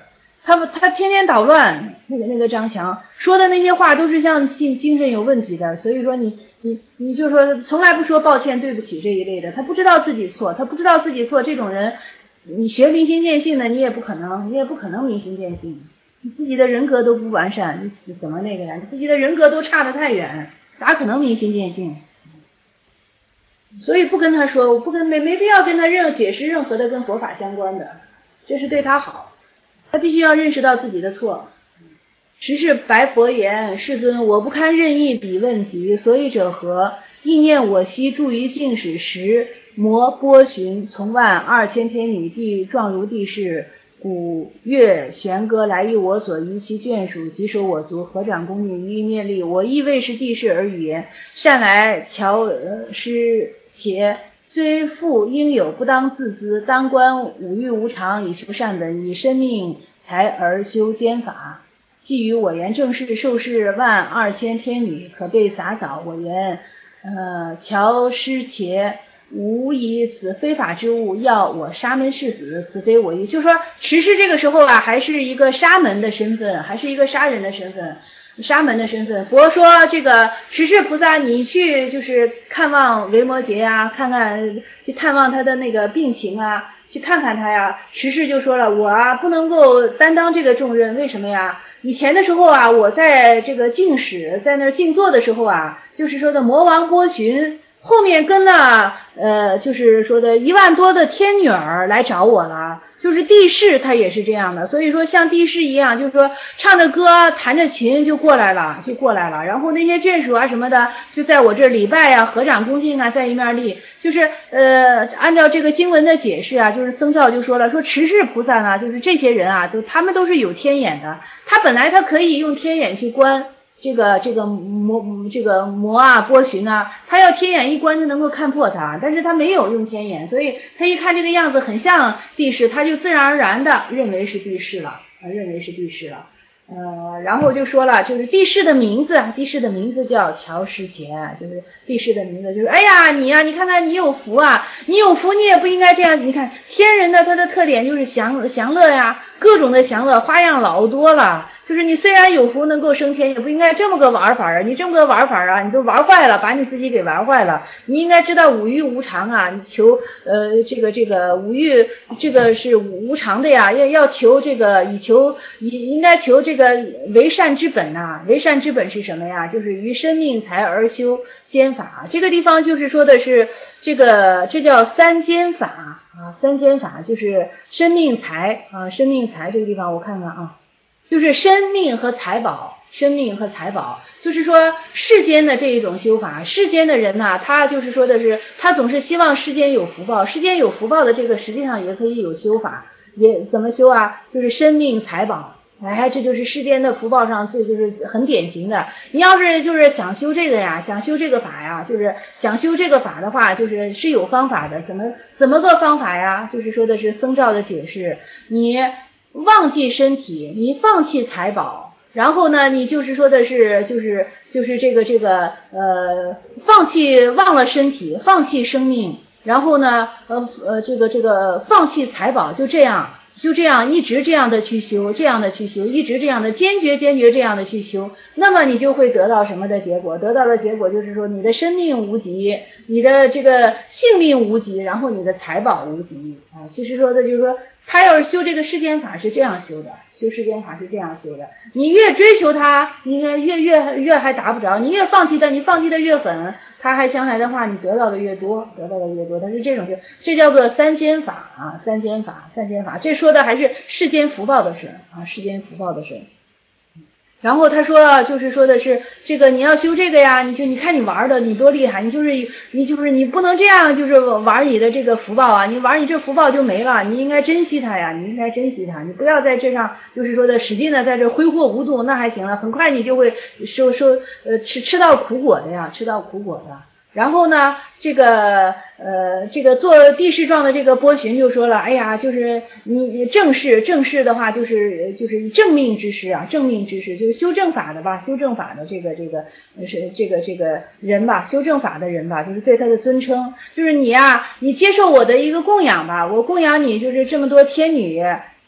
他他天天捣乱，那个那个张强说的那些话都是像精精神有问题的，所以说你你你就说从来不说抱歉对不起这一类的，他不知道自己错，他不知道自己错，这种人你学明心见性的你也不可能，你也不可能明心见性，你自己的人格都不完善，你怎么那个呀？你自己的人格都差得太远，咋可能明心见性？所以不跟他说，我不跟没没必要跟他任何解释任何的跟佛法相关的，这是对他好。他必须要认识到自己的错。时是白佛言：世尊，我不堪任意比问及，所以者何？意念我昔住于净史时，摩波旬从万二千天女地状如地势，鼓乐弦歌来诣我所于其眷属，即手我足，合掌恭敬于面立。我亦谓是地势而语言，善来乔呃师且虽复应有不当自资，当观五欲无常，以求善本，以生命财而修兼法。既于我言正是受是万二千天女，可被洒扫。我言呃乔师且无疑此非法之物，要我沙门世子，此非我意。就说持世这个时候啊，还是一个沙门的身份，还是一个沙人的身份，沙门的身份。佛说这个持世菩萨，你去就是看望维摩诘啊，看看去探望他的那个病情啊，去看看他呀。持世就说了，我啊不能够担当这个重任，为什么呀？以前的时候啊，我在这个净室在那儿静坐的时候啊，就是说的魔王波旬后面跟了呃，就是说的一万多的天女儿来找我了，就是帝释他也是这样的，所以说像帝释一样，就是说唱着歌弹着琴就过来了，就过来了，然后那些眷属啊什么的，就在我这礼拜啊、合掌恭敬啊，在一面立，就是呃，按照这个经文的解释啊，就是僧肇就说了，说持世菩萨呢，就是这些人啊，都他们都是有天眼的，他本来他可以用天眼去观。这个这个魔这个魔啊波旬啊，他要天眼一关就能够看破他，但是他没有用天眼，所以他一看这个样子很像帝释，他就自然而然的认为是帝释了，啊，认为是帝释了。呃，然后就说了，就是帝释的名字，帝释的名字叫乔师前，就是帝释的名字，就是哎呀你呀、啊，你看看你有福啊，你有福你也不应该这样，你看天人的他的特点就是享享乐呀，各种的享乐花样老多了，就是你虽然有福能够升天，也不应该这么个玩法啊，你这么个玩法啊，你就玩坏了，把你自己给玩坏了。你应该知道五欲无常啊，你求呃这个这个五欲这个是无常的呀，要要求这个以求以应该求这个。这个为善之本呐、啊，为善之本是什么呀？就是于生命财而修兼法。这个地方就是说的是这个，这叫三兼法啊，三兼法就是生命财啊，生命财这个地方我看看啊，就是生命和财宝，生命和财宝，就是说世间的这一种修法，世间的人呐、啊，他就是说的是他总是希望世间有福报，世间有福报的这个实际上也可以有修法，也怎么修啊？就是生命财宝。哎，这就是世间的福报上最就是很典型的。你要是就是想修这个呀，想修这个法呀，就是想修这个法的话，就是是有方法的。怎么怎么个方法呀？就是说的是僧肇的解释，你忘记身体，你放弃财宝，然后呢，你就是说的是就是就是这个这个呃，放弃忘了身体，放弃生命，然后呢呃呃这个这个放弃财宝，就这样。就这样一直这样的去修，这样的去修，一直这样的坚决坚决这样的去修，那么你就会得到什么的结果？得到的结果就是说你的生命无极，你的这个性命无极，然后你的财宝无极啊。其实说的就是说，他要是修这个世间法是这样修的，修世间法是这样修的。你越追求他，你越越越越还达不着；你越放弃他，你放弃的越狠，他还将来的话，你得到的越多，得到的越多。它是这种，这叫做三兼法啊，三兼法，三兼法。这说的还是世间福报的事啊，世间福报的事。然后他说，就是说的是这个你要修这个呀，你就你看你玩的你多厉害，你就是你就是你不能这样，就是玩你的这个福报啊，你玩你这福报就没了，你应该珍惜它呀，你应该珍惜它，你不要在这上就是说的使劲的在这挥霍无度，那还行了，很快你就会收收呃吃吃到苦果的呀，吃到苦果的。然后呢，这个呃，这个做帝释状的这个波旬就说了，哎呀，就是你正式正式的话，就是就是正命之师啊，正命之师就是修正法的吧，修正法的这个这个是这个这个人吧，修正法的人吧，就是对他的尊称，就是你啊，你接受我的一个供养吧，我供养你就是这么多天女。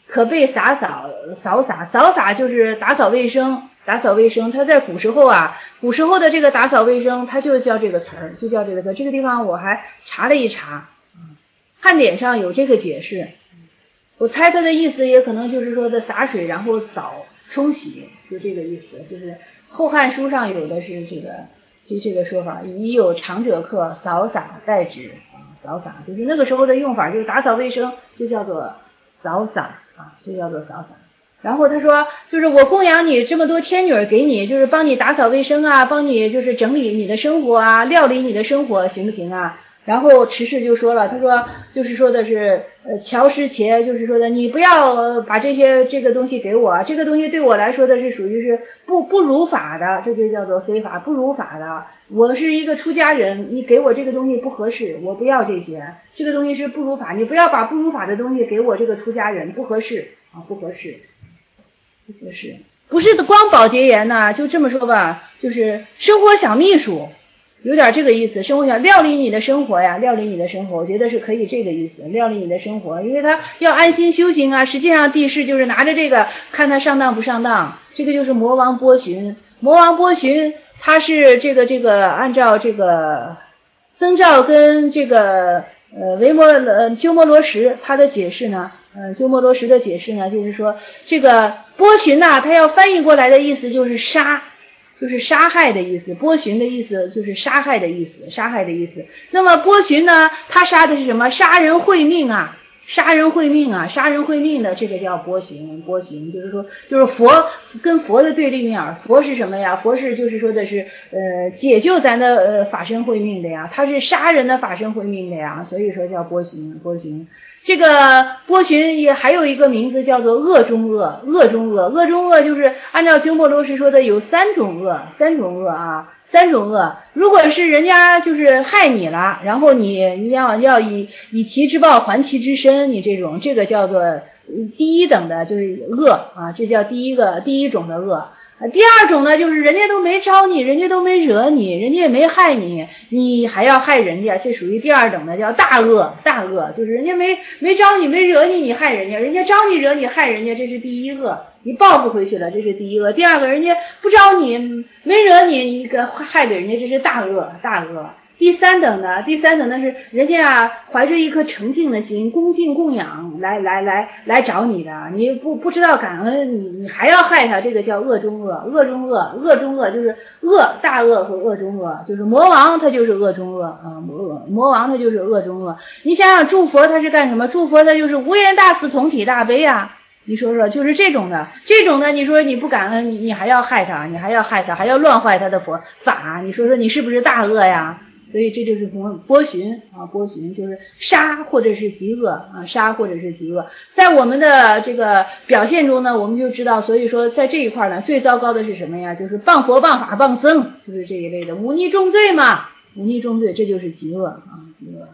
可被洒扫扫洒扫洒就是打扫卫生，打扫卫生，它在古时候啊，古时候的这个打扫卫生，它就叫这个词儿，就叫这个词儿。这个地方我还查了一查，汉典上有这个解释，我猜它的意思也可能就是说的洒水然后扫冲洗，就这个意思，就是后汉书上有的是这个就这个说法，已有长者客，扫洒代之啊，扫洒就是那个时候的用法，就是打扫卫生就叫做扫洒啊，就叫做扫洒。然后他说，就是我供养你这么多天女儿给你，就是帮你打扫卫生啊，帮你就是整理你的生活啊，料理你的生活，行不行啊？然后持世就说了，他说就是说的是呃乔师且，就是说的你不要、呃、把这些这个东西给我，这个东西对我来说的是属于是不不如法的，这就叫做非法，不如法的。我是一个出家人，你给我这个东西不合适，我不要这些，这个东西是不如法，你不要把不如法的东西给我这个出家人，不合适啊，不合适。不合适，不是光保洁员呐，就这么说吧，就是生活小秘书，有点这个意思。生活小料理你的生活呀，料理你的生活，我觉得是可以这个意思，料理你的生活，因为他要安心修行啊。实际上帝释就是拿着这个看他上当不上当，这个就是魔王波旬。魔王波旬他是这个这个按照这个僧肇跟这个呃维摩呃鸠摩罗什他的解释呢。呃，鸠摩罗什的解释呢，就是说这个波旬呐，他要翻译过来的意思就是杀，就是杀害的意思。波旬的意思就是杀害的意思，杀害的意思。那么波旬呢，他杀的是什么？杀人会命啊，杀人会命啊，杀人会命的这个叫波旬。波旬就是说，就是佛跟佛的对立面。佛是什么呀？佛是就是说的是呃解救咱的呃法身会命的呀，他是杀人的法身会命的呀，所以说叫波旬。波旬。这个波旬也还有一个名字叫做恶中恶，恶中恶，恶中恶就是按照鸠摩罗什说的有三种恶，三种恶啊，三种恶。如果是人家就是害你了，然后你你要要以以其之报还其之身，你这种这个叫做第一等的就是恶啊，这叫第一个第一种的恶。第二种呢，就是人家都没招你，人家都没惹你，人家也没害你，你还要害人家，这属于第二种的，叫大恶。大恶就是人家没没招你，没惹你，你害人家；人家招你惹你害人家，这是第一恶，你报不回去了，这是第一恶。第二个，人家不招你，没惹你，你个害给人家，这是大恶，大恶。第三等的，第三等的是人家啊怀着一颗诚敬的心，恭敬供养来来来来找你的，你不不知道感恩，你你还要害他，这个叫恶中恶，恶中恶，恶中恶就是恶大恶和恶中恶，就是魔王他就是恶中恶啊，魔魔王他就是恶中恶。你想想祝佛他是干什么？祝佛他就是无缘大慈，同体大悲啊。你说说，就是这种的，这种的，你说你不感恩，你你还要害他，你还要害他，还要乱坏他的佛法，你说说你是不是大恶呀？所以这就是波波旬啊，波旬就是杀或者是极恶啊，杀或者是极恶。在我们的这个表现中呢，我们就知道，所以说在这一块呢，最糟糕的是什么呀？就是谤佛、谤法、谤僧，就是这一类的忤逆重罪嘛，忤逆重罪，这就是极恶啊，极恶。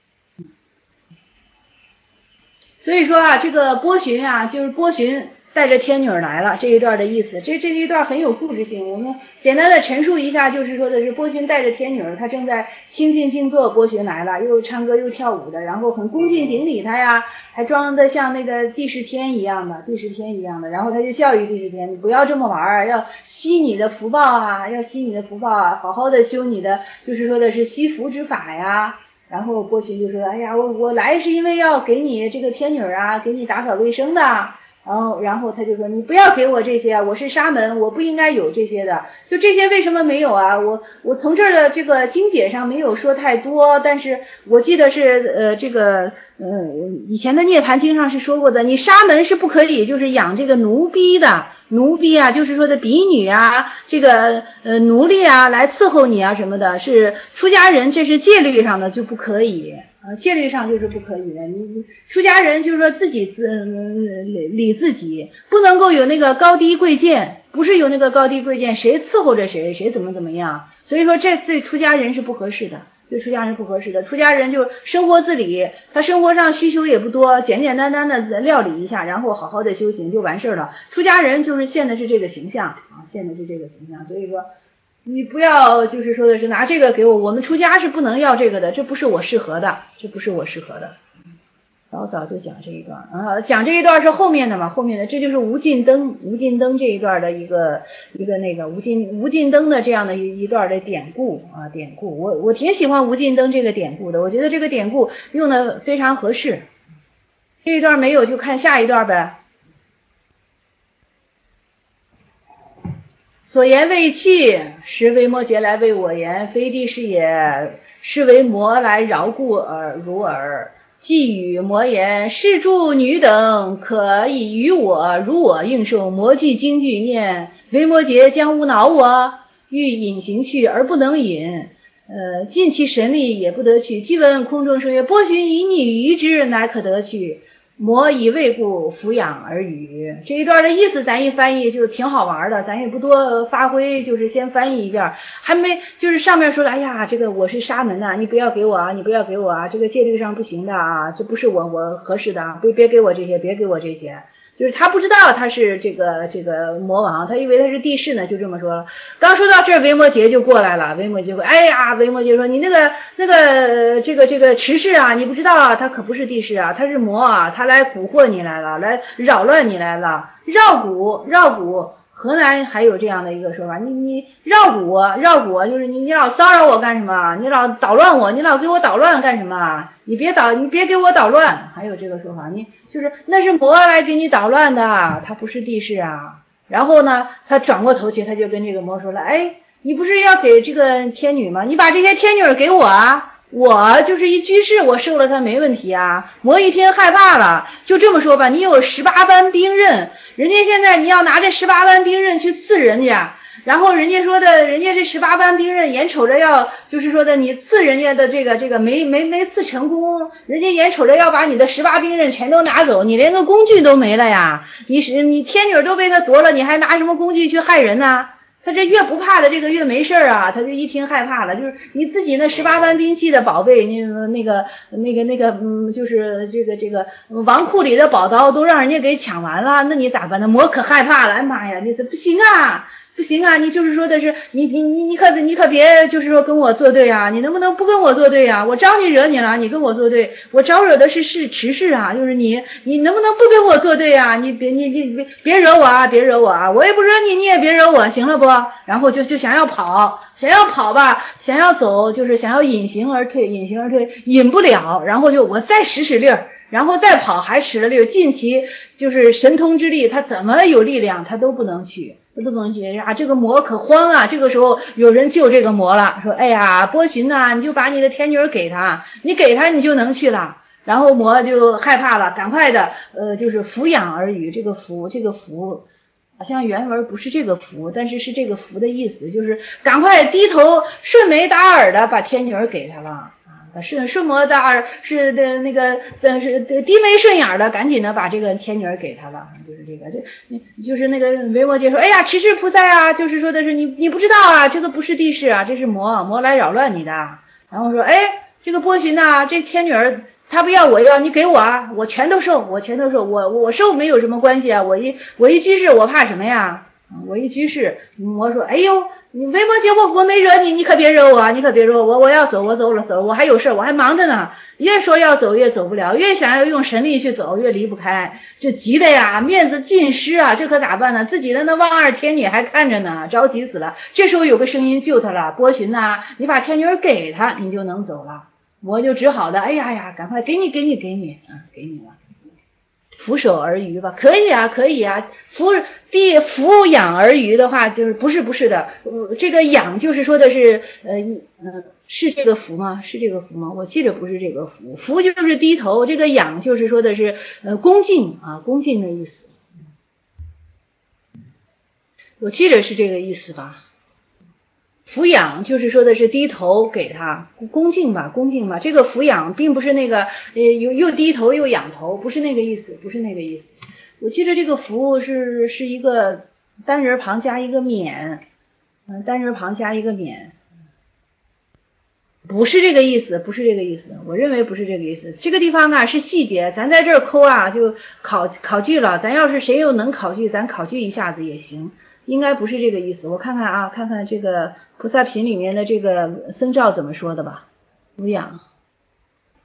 所以说啊，这个波旬啊，就是波旬带着天女来了这一段的意思，这这一段很有故事性。我们简单的陈述一下，就是说的是波旬带着天女，他正在清静静坐，波旬来了，又唱歌又跳舞的，然后很恭敬顶礼他呀，还装的像那个帝释天一样的，帝释天一样的，然后他就教育帝释天，你不要这么玩啊，要吸你的福报啊，要吸你的福报啊，好好的修你的，就是说的是吸福之法呀。然后波旬就说，哎呀，我我来是因为要给你这个天女啊，给你打扫卫生的。然后然后他就说，你不要给我这些，我是沙门，我不应该有这些的。就这些为什么没有啊？我我从这儿的这个经解上没有说太多，但是我记得是呃这个呃以前的涅槃经上是说过的，你沙门是不可以就是养这个奴婢的。奴婢啊，就是说的婢女啊，这个呃奴隶啊来伺候你啊什么的，是出家人，这是戒律上的就不可以啊，戒律上就是不可以的。你出家人就是说自己自、呃、理自己，不能够有那个高低贵贱，不是有那个高低贵贱，谁伺候着谁，谁怎么怎么样。所以说这对出家人是不合适的。对出家人不合适的，出家人就生活自理，他生活上需求也不多，简简单单的料理一下，然后好好的修行就完事了。出家人就是现的是这个形象啊，现的是这个形象，所以说你不要就是说的是拿这个给我，我们出家是不能要这个的，这不是我适合的，这不是我适合的。 老早就讲这一段啊，讲这一段是后面的嘛，后面的这就是无尽灯，无尽灯这一段的一个一个那个无尽无尽灯的这样的一一段的典故啊，典故，我我挺喜欢无尽灯这个典故的，我觉得这个典故用的非常合适。这一段没有就看下一段呗。所言未弃，实为摩诘来为我言，非帝释也，是为魔来饶故而如耳。既与魔言，是诸女等可以与我，如我应受魔具京剧念，为摩诘将无恼我，欲隐行去而不能隐，呃，尽其神力也不得去。既闻空中声曰：波旬以逆于之，乃可得去。魔以未故抚养而语。这一段的意思咱一翻译就挺好玩的，咱也不多发挥，就是先翻译一遍。还没就是上面说了，哎呀，这个我是沙门呐、啊，你不要给我啊，你不要给我啊，这个戒律上不行的啊，这不是我我合适的啊，别别给我这些，别给我这些。就是他不知道他是这个这个魔王，他以为他是帝释呢，就这么说了。刚说到这儿，维摩诘就过来了。维摩诘说：“哎呀，维摩诘说你那个那个这个这个持世啊，你不知道啊，他可不是帝释啊，他是魔啊，他来蛊惑你来了，来扰乱你来了，绕蛊绕蛊。”河南还有这样的一个说法，你你绕蛊绕蛊就是你你老骚扰我干什么？你老捣乱我，你老给我捣乱干什么？你别捣，你别给我捣乱。还有这个说法，你就是那是魔来给你捣乱的，他不是帝释啊。然后呢，他转过头去，他就跟这个魔说了，哎，你不是要给这个天女吗？你把这些天女给我啊。我就是一居士，我受了他没问题啊。魔一听害怕了，就这么说吧，你有十八般兵刃，人家现在你要拿这十八般兵刃去刺人家，然后人家说的，人家这十八般兵刃眼瞅着要，就是说的你刺人家的这个这个没没没刺成功，人家眼瞅着要把你的十八兵刃全都拿走，你连个工具都没了呀，你是你天女都被他夺了，你还拿什么工具去害人呢？他这越不怕的这个越没事啊，他就一听害怕了，就是你自己那十八般兵器的宝贝，那个那个那个那个嗯，就是这个这个王库里的宝刀都让人家给抢完了，那你咋办呢？魔可害怕了，哎妈呀，你这不行啊！不行啊，你就是说的是你你你你可你可别就是说跟我作对啊，你能不能不跟我作对啊？我招你惹你了，你跟我作对，我招惹的是是持世啊，就是你你能不能不跟我作对啊？你别你你别别惹我啊，别惹我啊，我也不惹你，你也别惹我，行了不？然后就就想要跑，想要跑吧，想要走，就是想要隐形而退，隐形而退，隐不了，然后就我再使使力儿。然后再跑还使了力，尽其就是神通之力，他怎么有力量他都不能去，他都不能去啊！这个魔可慌啊！这个时候有人救这个魔了，说：“哎呀，波旬呐，你就把你的天女儿给他，你给他你就能去了。”然后魔就害怕了，赶快的呃，就是抚养而语。这个抚，这个抚，好像原文不是这个抚，但是是这个抚的意思，就是赶快低头顺眉打耳的把天女儿给他了。顺顺摩大二是的那个的是低眉顺眼的，赶紧的把这个天女儿给他了，就是这个这就是那个维摩诘说，哎呀，持世菩萨啊，就是说的是你你不知道啊，这个不是帝释啊，这是魔魔来扰乱你的。然后说，哎，这个波旬呐，这天女儿他不要我要，你给我啊，我全都受，我全都受，我我受没有什么关系啊，我一我一居士我怕什么呀？我一居士，魔说，哎呦。你维摩诘我我没惹你，你可别惹我，你可别惹我，我要走，我走了走，我还有事，我还忙着呢。越说要走越走不了，越想要用神力去走越离不开，这急的呀，面子尽失啊，这可咋办呢？自己的那望二天女还看着呢，着急死了。这时候有个声音救他了，波旬呐，你把天女儿给他，你就能走了。我就只好的，哎呀呀，赶快给你给你给你啊，给你了。俯首而渔吧，可以啊，可以啊。抚必抚养而渔的话，就是不是不是的，呃，这个养就是说的是，呃，呃，是这个抚吗？是这个抚吗？我记得不是这个抚，抚就是低头，这个养就是说的是，呃，恭敬啊，恭敬的意思。我记得是这个意思吧。抚养就是说的是低头给他，恭敬吧，恭敬吧。这个抚养并不是那个呃又又低头又仰头，不是那个意思，不是那个意思。我记得这个抚是是一个单人旁加一个免，嗯、呃，单人旁加一个免，不是这个意思，不是这个意思。我认为不是这个意思。这个地方啊是细节，咱在这儿抠啊就考考据了。咱要是谁又能考据，咱考据一下子也行。应该不是这个意思，我看看啊，看看这个菩萨品里面的这个僧肇怎么说的吧。抚养，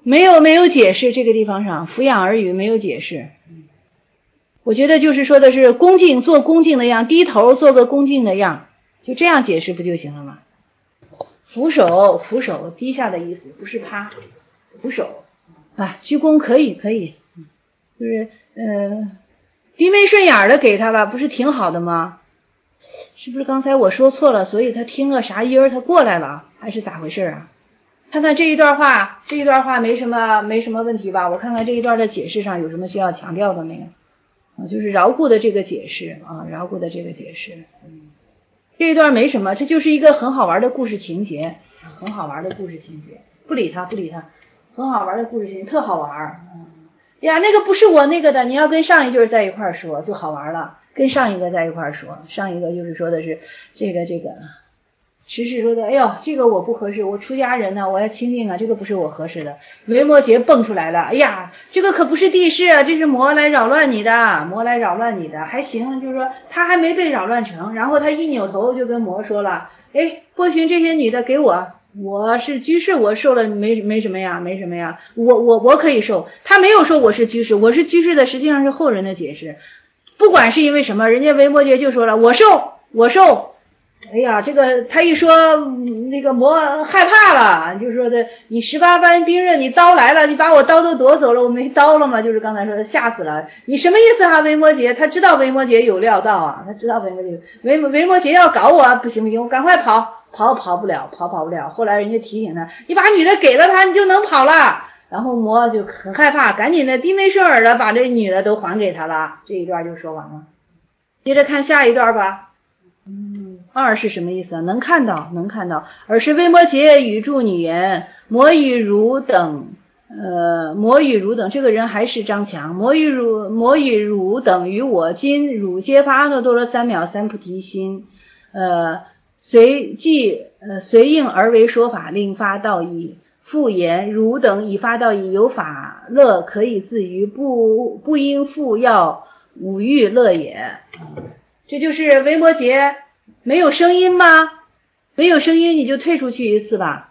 没有没有解释，这个地方上抚养儿语没有解释。我觉得就是说的是恭敬，做恭敬的样，低头做个恭敬的样，就这样解释不就行了吗？俯首，俯首，低下的意思，不是趴，俯首啊，鞠躬可以可以，就是呃，低眉顺眼的给他吧，不是挺好的吗？是不是刚才我说错了，所以他听了啥音儿他过来了，还是咋回事啊？看看这一段话，这一段话没什么没什么问题吧？我看看这一段的解释上有什么需要强调的没有？啊，就是饶故的这个解释啊，饶故的这个解释，嗯，这一段没什么，这就是一个很好玩的故事情节，很好玩的故事情节，不理他，不理他，很好玩的故事情节，特好玩。嗯，呀，那个不是我那个的，你要跟上一句在一块儿说就好玩了，跟上一个在一块儿说，上一个就是说的是这个这个。时事说的，哎呦，这个我不合适，我出家人呢，我要清净啊，这个不是我合适的。维摩诘蹦出来了，哎呀，这个可不是地势啊，这是魔来扰乱你的，魔来扰乱你的，还行，就是说他还没被扰乱成，然后他一扭头就跟魔说了，哎，波旬这些女的给我，我是居士，我受了没没什么呀，没什么呀，我我我可以受，他没有说我是居士，我是居士的，实际上是后人的解释，不管是因为什么，人家维摩诘就说了，我受，我受。哎呀，这个他一说，那个魔害怕了，就是说的你十八般兵刃，你刀来了，你把我刀都夺走了，我没刀了吗？就是刚才说的吓死了，你什么意思啊？维摩诘他知道维摩诘有料到啊，他知道维摩诘维维摩诘要搞我，不行不行，我赶快跑，跑跑不了，跑跑不了。后来人家提醒他，你把女的给了他，你就能跑了。然后魔就很害怕，赶紧的低眉顺耳的把这女的都还给他了。这一段就说完了，接着看下一段吧。嗯，二是什么意思啊？能看到，能看到。尔时维摩诘语住女言：魔与汝等，呃，魔与汝等，这个人还是张强。魔与汝，魔与汝等与我今汝皆发阿耨多罗三藐三菩提心，呃，随即呃随应而为说法，令发道义。复言汝等已发道义，有法乐可以自娱，不不应复要五欲乐也。这就是维摩诘没有声音吗？没有声音你就退出去一次吧。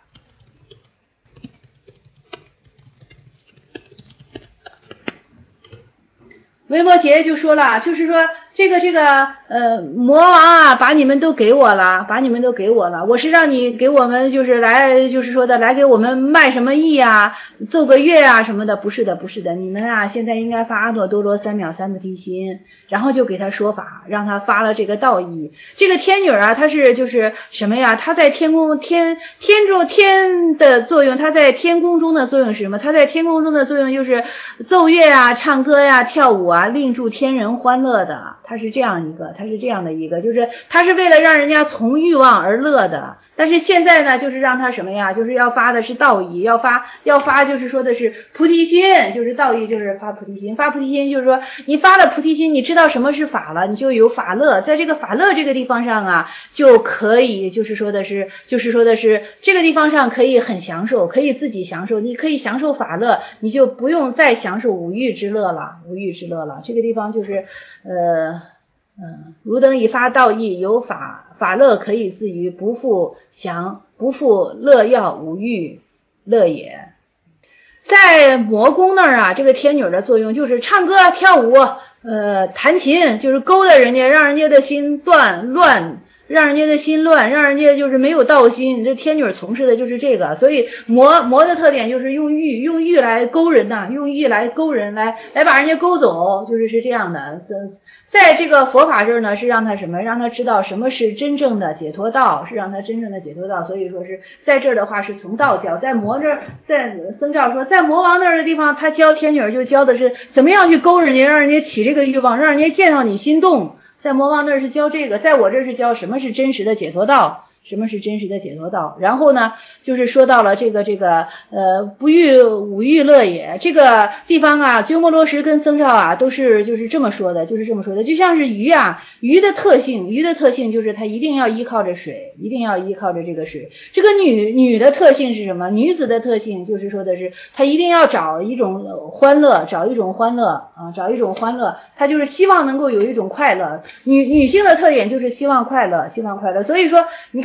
维摩诘就说了，就是说这个这个呃魔王啊，把你们都给我了，把你们都给我了，我是让你给我们就是来就是说的来给我们卖什么艺啊，奏个乐啊什么的，不是的不是的，你们啊现在应该发阿耨多罗三藐三菩提心，然后就给他说法，让他发了这个道义。这个天女啊，她是就是什么呀？她在天宫天天中天的作用，她在天宫中的作用是什么？她在天宫中的作用就是奏乐啊、唱歌呀、跳舞啊，令助天人欢乐的。他是这样一个，他是这样的一个，就是他是为了让人家从欲望而乐的。但是现在呢，就是让他什么呀？就是要发的是道义，要发要发就是说的是菩提心，就是道义就是发菩提心，发菩提心就是说你发了菩提心，你知道什么是法了，你就有法乐，在这个法乐这个地方上啊，就可以就是说的是就是说的是这个地方上可以很享受，可以自己享受，你可以享受法乐，你就不用再享受五欲之乐了，五欲之乐了。这个地方就是呃嗯，汝等已发道义，有法法乐可以自娱，不复享不复乐要五欲乐也。在魔宫那儿啊，这个天女的作用就是唱歌跳舞，呃，弹琴，就是勾搭人家，让人家的心断乱，让人家的心乱，让人家就是没有道心。这天女从事的就是这个，所以魔魔的特点就是用欲，用欲来勾人呐、啊，用欲来勾人，来来把人家勾走，就是是这样的。在这个佛法这儿呢，是让他什么？让他知道什么是真正的解脱道，是让他真正的解脱道。所以说是在这儿的话是从道教，在魔这儿，在僧照说，在魔王那儿的地方，他教天女就教的是怎么样去勾人家，让人家起这个欲望，让人家见到你心动。在魔王那儿是教这个，在我这儿是教什么是真实的解脱道，什么是真实的解脱道。然后呢，就是说到了这个这个呃不欲五欲乐也这个地方啊，鸠摩罗什跟僧照啊都是就是这么说的，就是这么说的，就像是鱼啊，鱼的特性，鱼的特性就是它一定要依靠着水，一定要依靠着这个水。这个女女的特性是什么？女子的特性就是说的是她一定要找一种欢乐，找一种欢乐啊，找一种欢乐，她就是希望能够有一种快乐。女女性的特点就是希望快乐，希望快乐。所以说你看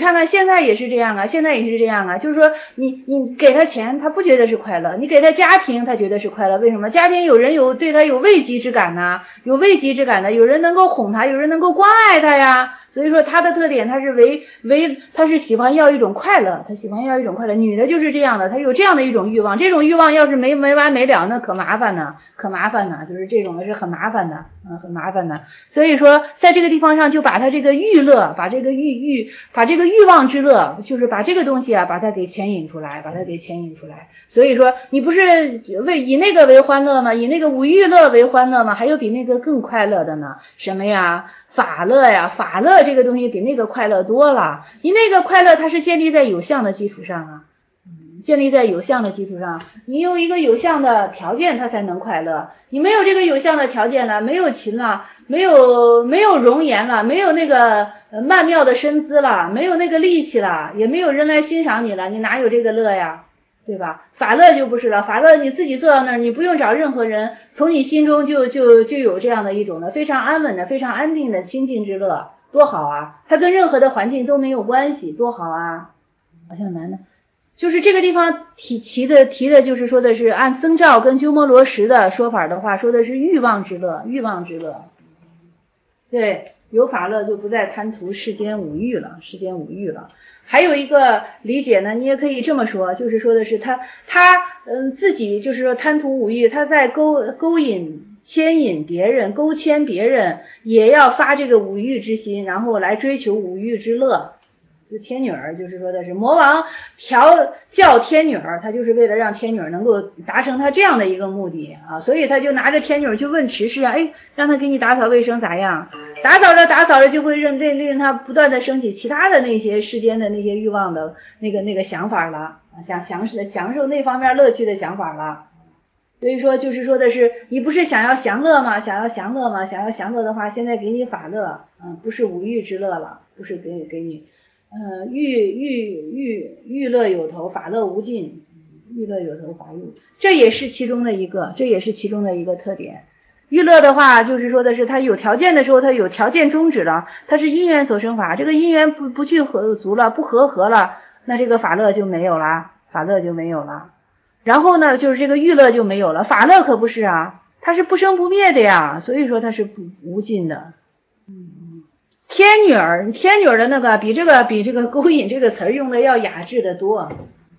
看看现在也是这样啊，现在也是这样啊，就是说你你给他钱，他不觉得是快乐，你给他家庭，他觉得是快乐。为什么？家庭有人有对他有慰藉之感呐，有慰藉之感的，有人能够哄他，有人能够关爱他呀。所以说他的特点，他是为为他是喜欢要一种快乐，他喜欢要一种快乐。女的就是这样的，她有这样的一种欲望，这种欲望要是没没完没了，那可麻烦呢，可麻烦呢，就是这种的是很麻烦的，嗯，很麻烦的。所以说在这个地方上就把他这个欲乐，把这个欲欲，把这个欲望之乐，就是把这个东西啊，把它给牵引出来，把它给牵引出来。所以说你不是为以那个为欢乐吗？以那个五欲乐为欢乐吗？还有比那个更快乐的呢？什么呀？法乐呀，法乐这个东西比那个快乐多了。你那个快乐它是建立在有相的基础上啊，建立在有相的基础上，你有一个有相的条件它才能快乐。你没有这个有相的条件了，没有琴了，没有没有容颜了，没有那个曼妙的身姿了，没有那个力气了，也没有人来欣赏你了，你哪有这个乐呀？对吧？法乐就不是了，法乐你自己坐到那儿，你不用找任何人，从你心中就就就有这样的一种的非常安稳的、非常安定的清净之乐，多好啊！它跟任何的环境都没有关系，多好啊！好像难的，就是这个地方提提的提的就是说的是按僧肇跟鸠摩罗什的说法的话，说的是欲望之乐，欲望之乐。对，有法乐就不再贪图世间五欲了，世间五欲了。还有一个理解呢，你也可以这么说，就是说的是他他嗯自己就是说贪图五欲，他在勾勾引牵引别人，勾牵别人，也要发这个五欲之心，然后来追求五欲之乐。就天女儿就是说的是魔王调教天女儿，他就是为了让天女儿能够达成他这样的一个目的啊，所以他就拿着天女儿去问持世啊，哎，让他给你打扫卫生咋样？打扫着打扫着就会让令令他不断的升起其他的那些世间的那些欲望的那个那个想法了，想享受享受那方面乐趣的想法了。所以说就是说的是，你不是想要享乐吗？想要享乐吗？想要享乐的话，现在给你法乐，嗯，不是五欲之乐了，不是给给你。呃，欲欲欲欲乐有头，法乐无尽。欲乐有头，法乐无尽，这也是其中的一个，这也是其中的一个特点。欲乐的话，就是说的是他有条件的时候，他有条件终止了，他是因缘所生法，这个因缘不不去合足了，不合合了，那这个法乐就没有了，法乐就没有了。然后呢，就是这个欲乐就没有了，法乐可不是啊，它是不生不灭的呀，所以说它是不无尽的。天女儿，天女儿的那个比这个比这个勾引这个词儿用的要雅致的多，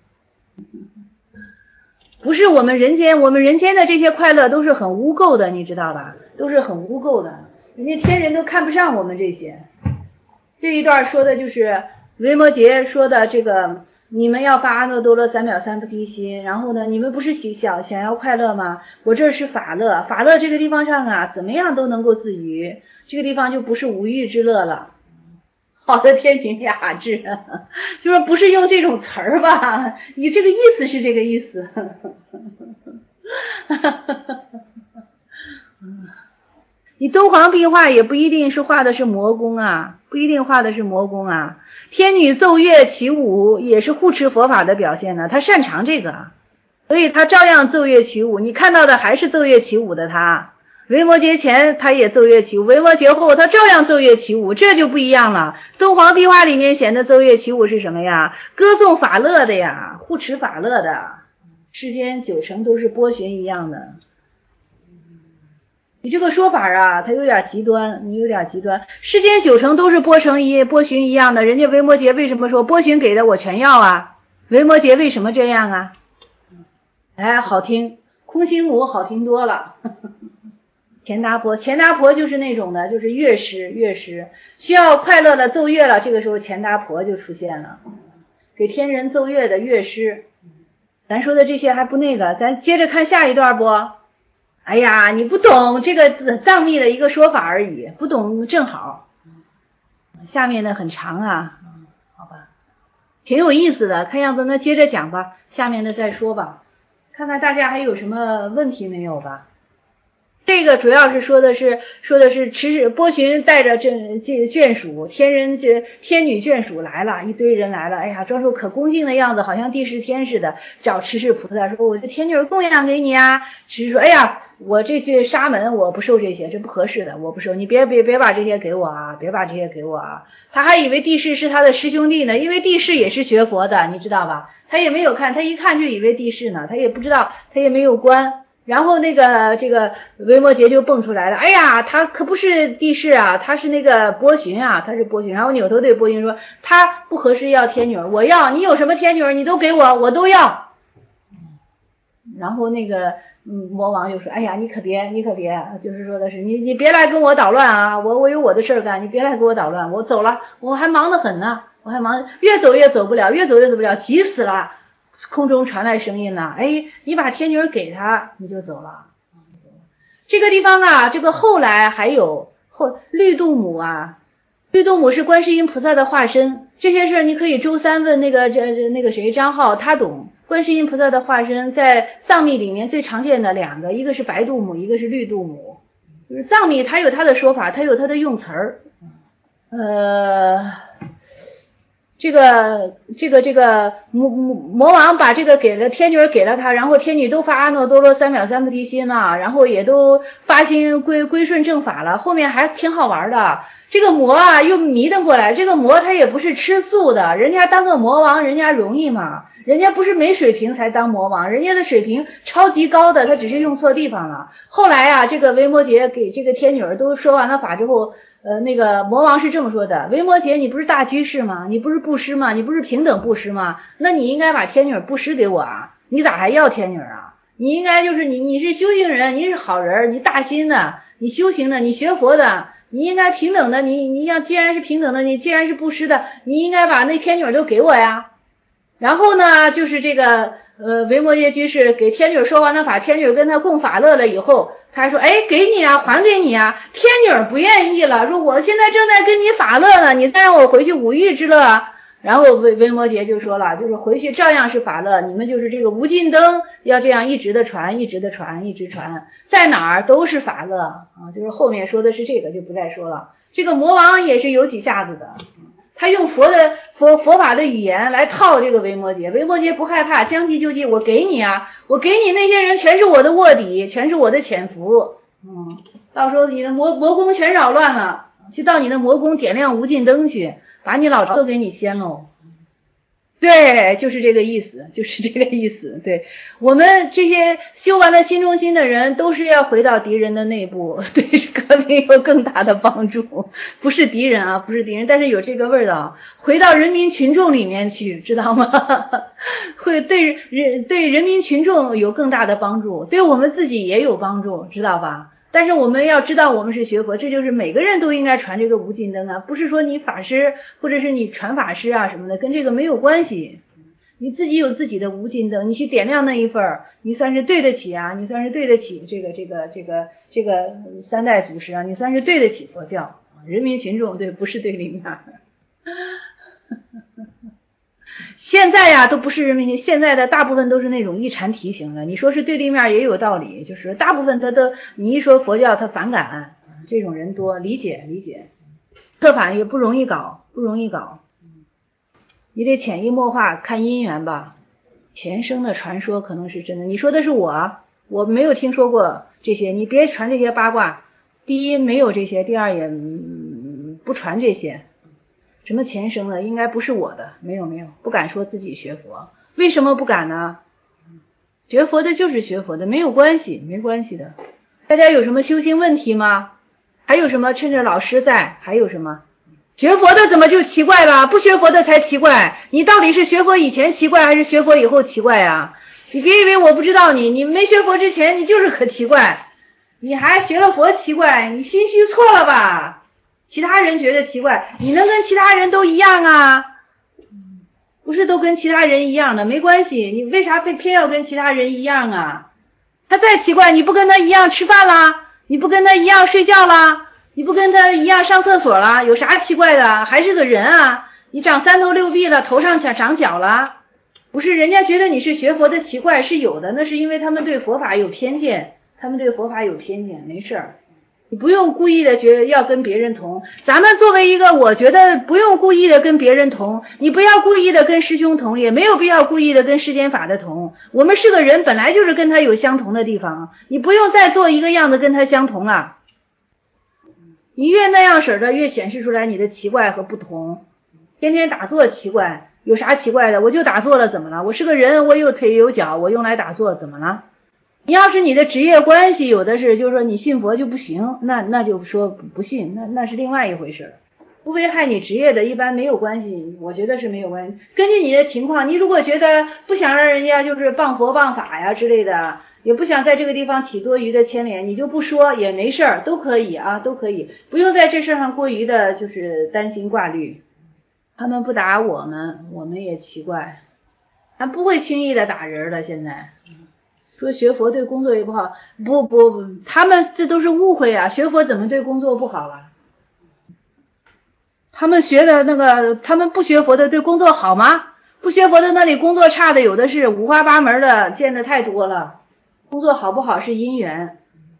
不是我们人间，我们人间的这些快乐都是很污垢的，你知道吧？都是很污垢的，人家天人都看不上我们这些。这一段说的就是维摩诘说的这个，你们要发阿耨多罗三藐三菩提心，然后呢，你们不是想想要快乐吗？我这是法乐，法乐这个地方上啊，怎么样都能够自娱，这个地方就不是无欲之乐了。好的天庭雅致，就是不是用这种词儿吧？你这个意思是这个意思。你东皇壁画也不一定是画的是魔宫啊，不一定画的是魔宫啊。天女奏乐起舞也是护持佛法的表现呢，她擅长这个，所以她照样奏乐起舞。你看到的还是奏乐起舞的她。维摩诘前他也奏乐起舞，维摩诘后他照样奏乐起舞，这就不一样了。东皇壁画里面显得奏乐起舞是什么呀？歌颂法乐的呀，护持法乐的。世间九成都是波旬一样的。你这个说法啊，它有点极端，你有点极端。世间九成都是波成一波旬一样的，人家维摩诘为什么说波旬给的我全要啊？维摩诘为什么这样啊？哎，好听，空心舞好听多了。钱达婆，钱达婆就是那种的，就是乐师，乐师需要快乐了奏乐了，这个时候钱达婆就出现了，给天人奏乐的乐师。咱说的这些还不那个，咱接着看下一段不？哎呀，你不懂这个藏密的一个说法而已，不懂正好。下面的很长啊，好吧，挺有意思的，看样子那接着讲吧，下面的再说吧，看看大家还有什么问题没有吧。 这个主要是说的是说的是持世波旬带着这这眷属，天人这天女眷属来了，一堆人来了，哎呀，装出可恭敬的样子，好像帝释天似的，找持世菩萨说：“我这天女供养给你啊。”持世说：“哎呀，我这这沙门我不收这些，这不合适的，我不收，你别别别把这些给我啊，别把这些给我啊。”他还以为帝释是他的师兄弟呢，因为帝释也是学佛的，你知道吧？他也没有看，他一看就以为帝释呢，他也不知道，他也没有观。然后那个这个维摩诘就蹦出来了，哎呀，他可不是帝释啊，他是那个波旬啊，他是波旬。然后扭头对波旬说，他不合适要天女，我要，你有什么天女你都给我，我都要。然后那个嗯魔王就说，哎呀，你可别你可别，就是说的是你你别来跟我捣乱啊，我我有我的事儿干，你别来跟我捣乱，我走了，我还忙得很呢，我还忙，越走越走不了，越走越走不了，急死了。空中传来声音了，哎，你把天女给他，你就走了。这个地方啊，这个后来还有后绿度母啊，绿度母是观世音菩萨的化身，这些事你可以周三问那个这这那个谁张浩，他懂。观世音菩萨的化身在藏密里面最常见的两个，一个是白度母，一个是绿度母。就是藏密它有它的说法，它有它的用词儿，呃。这个这个这个魔魔王把这个给了天女，给了他，然后天女都发阿耨多罗三藐三菩提心了，然后也都发心归归顺正法了。后面还挺好玩的，这个魔啊又迷瞪过来，这个魔他也不是吃素的，人家当个魔王人家容易吗？人家不是没水平才当魔王，人家的水平超级高的，他只是用错地方了。后来啊，这个维摩诘给这个天女都说完了法之后，呃，那个魔王是这么说的，维摩诘，你不是大居士吗？你不是布施吗？你不是平等布施吗？那你应该把天女布施给我啊，你咋还要天女啊？你应该就是你你是修行人，你是好人，你大心的，你修行的，你学佛的，你应该平等的，你你要既然是平等的，你既然是布施的，你应该把那天女都给我呀。然后呢，就是这个呃维摩诘居士给天女说完了法，天女跟他共法乐了以后，他说，哎，给你啊，还给你啊。天女不愿意了，说我现在正在跟你法乐呢，你再让我回去五欲之乐啊。然后维维摩诘就说了，就是回去照样是法乐，你们就是这个无尽灯要这样一直的传，一直的传，一直传，在哪儿都是法乐啊。就是后面说的是这个，就不再说了。这个魔王也是有几下子的。他用佛的佛佛法的语言来套这个维摩诘，维摩诘不害怕，将计就计，我给你啊，我给你那些人全是我的卧底，全是我的潜伏，嗯，到时候你的魔魔宫全扰乱了，去到你的魔宫点亮无尽灯去，把你老巢都给你掀喽。对，就是这个意思，就是这个意思。对，我们这些修完了心中心的人，都是要回到敌人的内部，对革命有更大的帮助。不是敌人啊，不是敌人，但是有这个味道，回到人民群众里面去，知道吗？会对人对人民群众有更大的帮助，对我们自己也有帮助，知道吧？但是我们要知道我们是学佛，这就是每个人都应该传这个无尽灯啊，不是说你法师或者是你传法师啊什么的，跟这个没有关系。你自己有自己的无尽灯，你去点亮那一份儿，你算是对得起啊，你算是对得起这个这个这个这个三代祖师啊，你算是对得起佛教。人民群众对，不是对立面。现在呀，都不是人民，现在的大部分都是那种一禅题型的。你说是对立面也有道理，就是大部分他都，你一说佛教他反感，这种人多，理解理解。特法也不容易搞，不容易搞，你得潜移默化看因缘吧。前生的传说可能是真的，你说的是我，我没有听说过这些，你别传这些八卦。第一没有这些，第二也、嗯、不传这些。什么前生的应该不是我的，没有没有，不敢说自己学佛。为什么不敢呢？学佛的就是学佛的，没有关系，没关系的。大家有什么修行问题吗？还有什么？趁着老师在，还有什么？学佛的怎么就奇怪了？不学佛的才奇怪。你到底是学佛以前奇怪还是学佛以后奇怪啊？你别以为我不知道你，你没学佛之前你就是可奇怪，你还学了佛奇怪，你心虚错了吧？其他人觉得奇怪，你能跟其他人都一样啊？不是都跟其他人一样的，没关系，你为啥非偏要跟其他人一样啊？他再奇怪，你不跟他一样吃饭啦，你不跟他一样睡觉啦，你不跟他一样上厕所啦，有啥奇怪的？还是个人啊，你长三头六臂了，头上长角了，不是人家觉得你是学佛的奇怪是有的，那是因为他们对佛法有偏见， 他们对佛法有偏见，没事儿。你不用故意的觉得要跟别人同，咱们作为一个，我觉得不用故意的跟别人同，你不要故意的跟师兄同，也没有必要故意的跟世间法的同。我们是个人，本来就是跟他有相同的地方，你不用再做一个样子跟他相同了。你越那样式的，越显示出来你的奇怪和不同。天天打坐奇怪，有啥奇怪的？我就打坐了，怎么了？我是个人，我有腿有脚，我用来打坐，怎么了？你要是你的职业关系有的是，就是说你信佛就不行，那那就说不信，那那是另外一回事。不危害你职业的，一般没有关系，我觉得是没有关系。根据你的情况，你如果觉得不想让人家就是谤佛谤法呀之类的，也不想在这个地方起多余的牵连，你就不说也没事儿，都可以啊，都可以，不用在这事上过于的就是担心挂虑。他们不打我们，我们也奇怪，他不会轻易的打人的。现在说学佛对工作也不好，不不不，他们这都是误会啊！学佛怎么对工作不好了？他们学的那个，他们不学佛的对工作好吗？不学佛的那里工作差的有的是，五花八门的，见的太多了。工作好不好是因缘。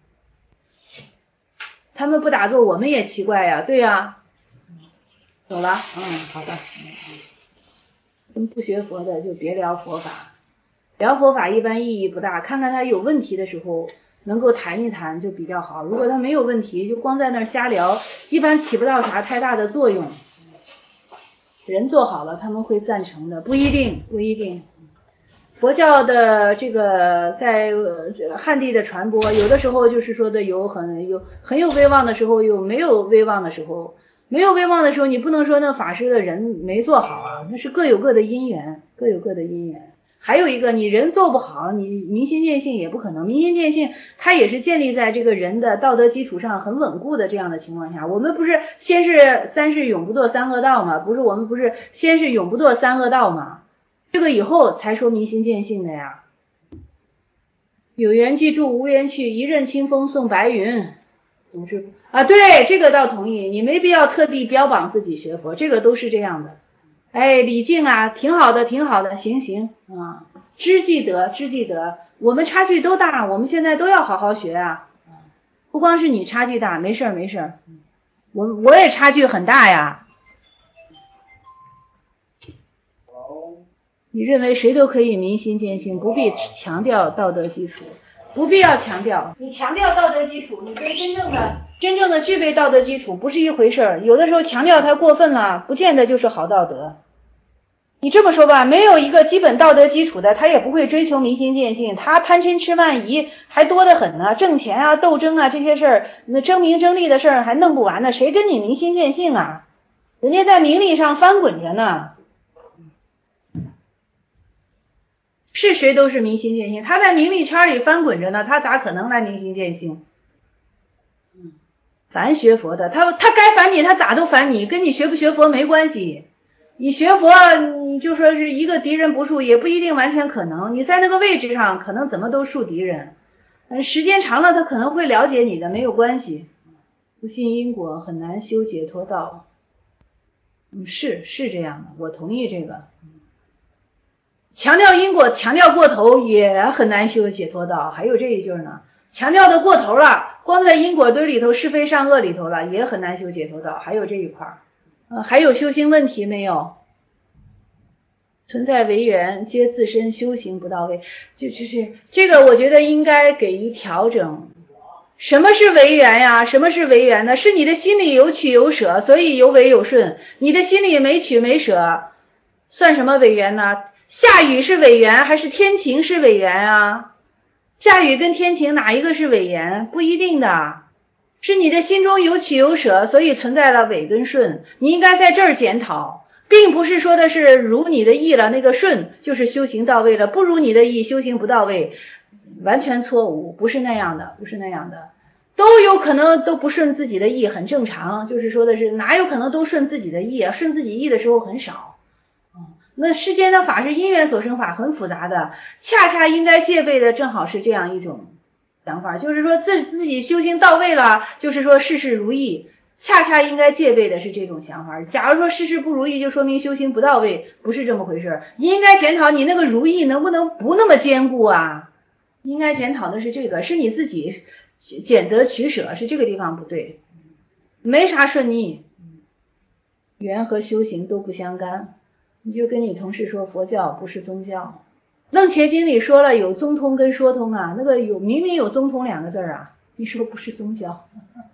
他们不打坐，我们也奇怪呀，对呀。走了，嗯，好的。跟不学佛的就别聊佛法。聊佛法一般意义不大，看看他有问题的时候能够谈一谈就比较好，如果他没有问题就光在那儿瞎聊，一般起不到啥太大的作用。人做好了他们会赞成的，不一定不一定。佛教的这个在汉地的传播，有的时候就是说的有很有很有威望的时候，有没有威望的时候。没有威望的时候，你不能说那法师的人没做好啊，那是各有各的因缘，各有各的因缘。还有一个，你人做不好，你明心见性也不可能。明心见性，它也是建立在这个人的道德基础上很稳固的这样的情况下。我们不是先是三世永不堕三恶道吗？不是，我们不是先是永不堕三恶道吗？这个以后才说明心见性的呀。有缘记住，无缘去，一任清风送白云。总之啊，对，这个倒同意，你没必要特地标榜自己学佛，这个都是这样的。哎，李静啊，挺好的，挺好的，行行啊，知记得，知记得，我们差距都大，我们现在都要好好学啊。不光是你差距大，没事儿没事儿，我我也差距很大呀。你认为谁都可以明心见性，不必强调道德基础。不必要强调，你强调道德基础，你跟真正的真正的具备道德基础不是一回事儿。有的时候强调它过分了，不见得就是好道德。你这么说吧，没有一个基本道德基础的，他也不会追求明心见性，他贪嗔痴慢疑还多得很呢，挣钱啊、斗争啊这些事儿，那争名争利的事儿还弄不完呢，谁跟你明心见性啊？人家在名利上翻滚着呢。是谁都是明心见性，他在名利圈里翻滚着呢，他咋可能来明心见性？凡学佛的，他他该烦你，他咋都烦你，跟你学不学佛没关系。你学佛，你就说是一个敌人不树，也不一定完全可能。你在那个位置上，可能怎么都树敌人，时间长了，他可能会了解你的，没有关系。不信因果，很难修解脱道。嗯，是是这样的，我同意这个。强调因果强调过头也很难修解脱道，还有这一句呢，强调的过头了，光在因果堆里头是非善恶里头了，也很难修解脱道，还有这一块。呃，还有修行问题没有？存在违缘，皆自身修行不到位，就就是这个，我觉得应该给予调整。什么是违缘呀？什么是违缘呢？是你的心里有取有舍，所以有违有顺。你的心里没取没舍，算什么违缘呢？下雨是违缘还是天晴是违缘啊？下雨跟天晴哪一个是违缘？不一定的，是你的心中有取有舍，所以存在了违跟顺。你应该在这儿检讨，并不是说的是如你的意了，那个顺就是修行到位了，不如你的意修行不到位，完全错误，不是那样的，不是那样的。都有可能都不顺自己的意，很正常，就是说的是哪有可能都顺自己的意啊？顺自己意的时候很少。那世间的法是因缘所生法，很复杂的，恰恰应该戒备的正好是这样一种想法，就是说自自己修行到位了，就是说事事如意，恰恰应该戒备的是这种想法。假如说事事不如意，就说明修行不到位，不是这么回事。应该检讨你那个如意能不能不那么坚固啊？ 应该检讨的是这个，是你自己拣择取舍，是这个地方不对，没啥顺逆，缘和修行都不相干。你就跟你同事说佛教不是宗教，楞伽经里说了有宗通跟说通啊，那个有明明有宗通两个字啊，你说不是宗教，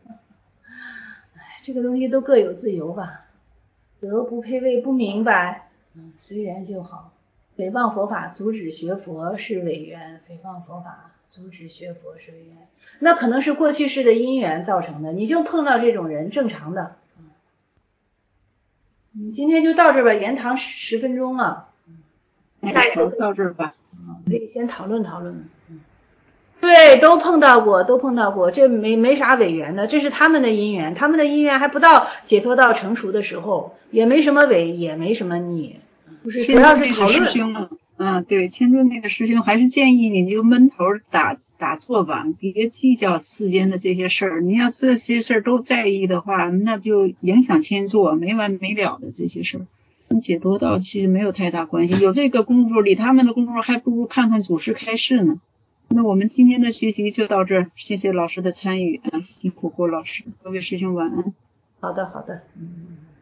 哎，这个东西都各有自由吧，德不配位，不明白，嗯，随缘就好。诽谤佛法阻止学佛是违缘，诽谤佛法阻止学佛是违缘，那可能是过去世的因缘造成的，你就碰到这种人，正常的。嗯，今天就到这吧，延堂十分钟了，下一次
到这儿吧，
可以先讨论讨论。对，都碰到过，都碰到过，这没没啥违缘的，这是他们的因缘，他们的因缘还不到解脱到成熟的时候，也没什么违，也没什么逆，不是，主要是讨论。
嗯，对，千尊那个师兄还是建议你，你就闷头打打坐吧，别计较世间的这些事儿。你要这些事儿都在意的话，那就影响千座，没完没了的这些事儿。跟解脱道其实没有太大关系，有这个功夫，离他们的功夫还不如看看祖师开示呢。那我们今天的学习就到这儿，谢谢老师的参与，辛苦郭老师，各位师兄晚安。
好的，好的，嗯。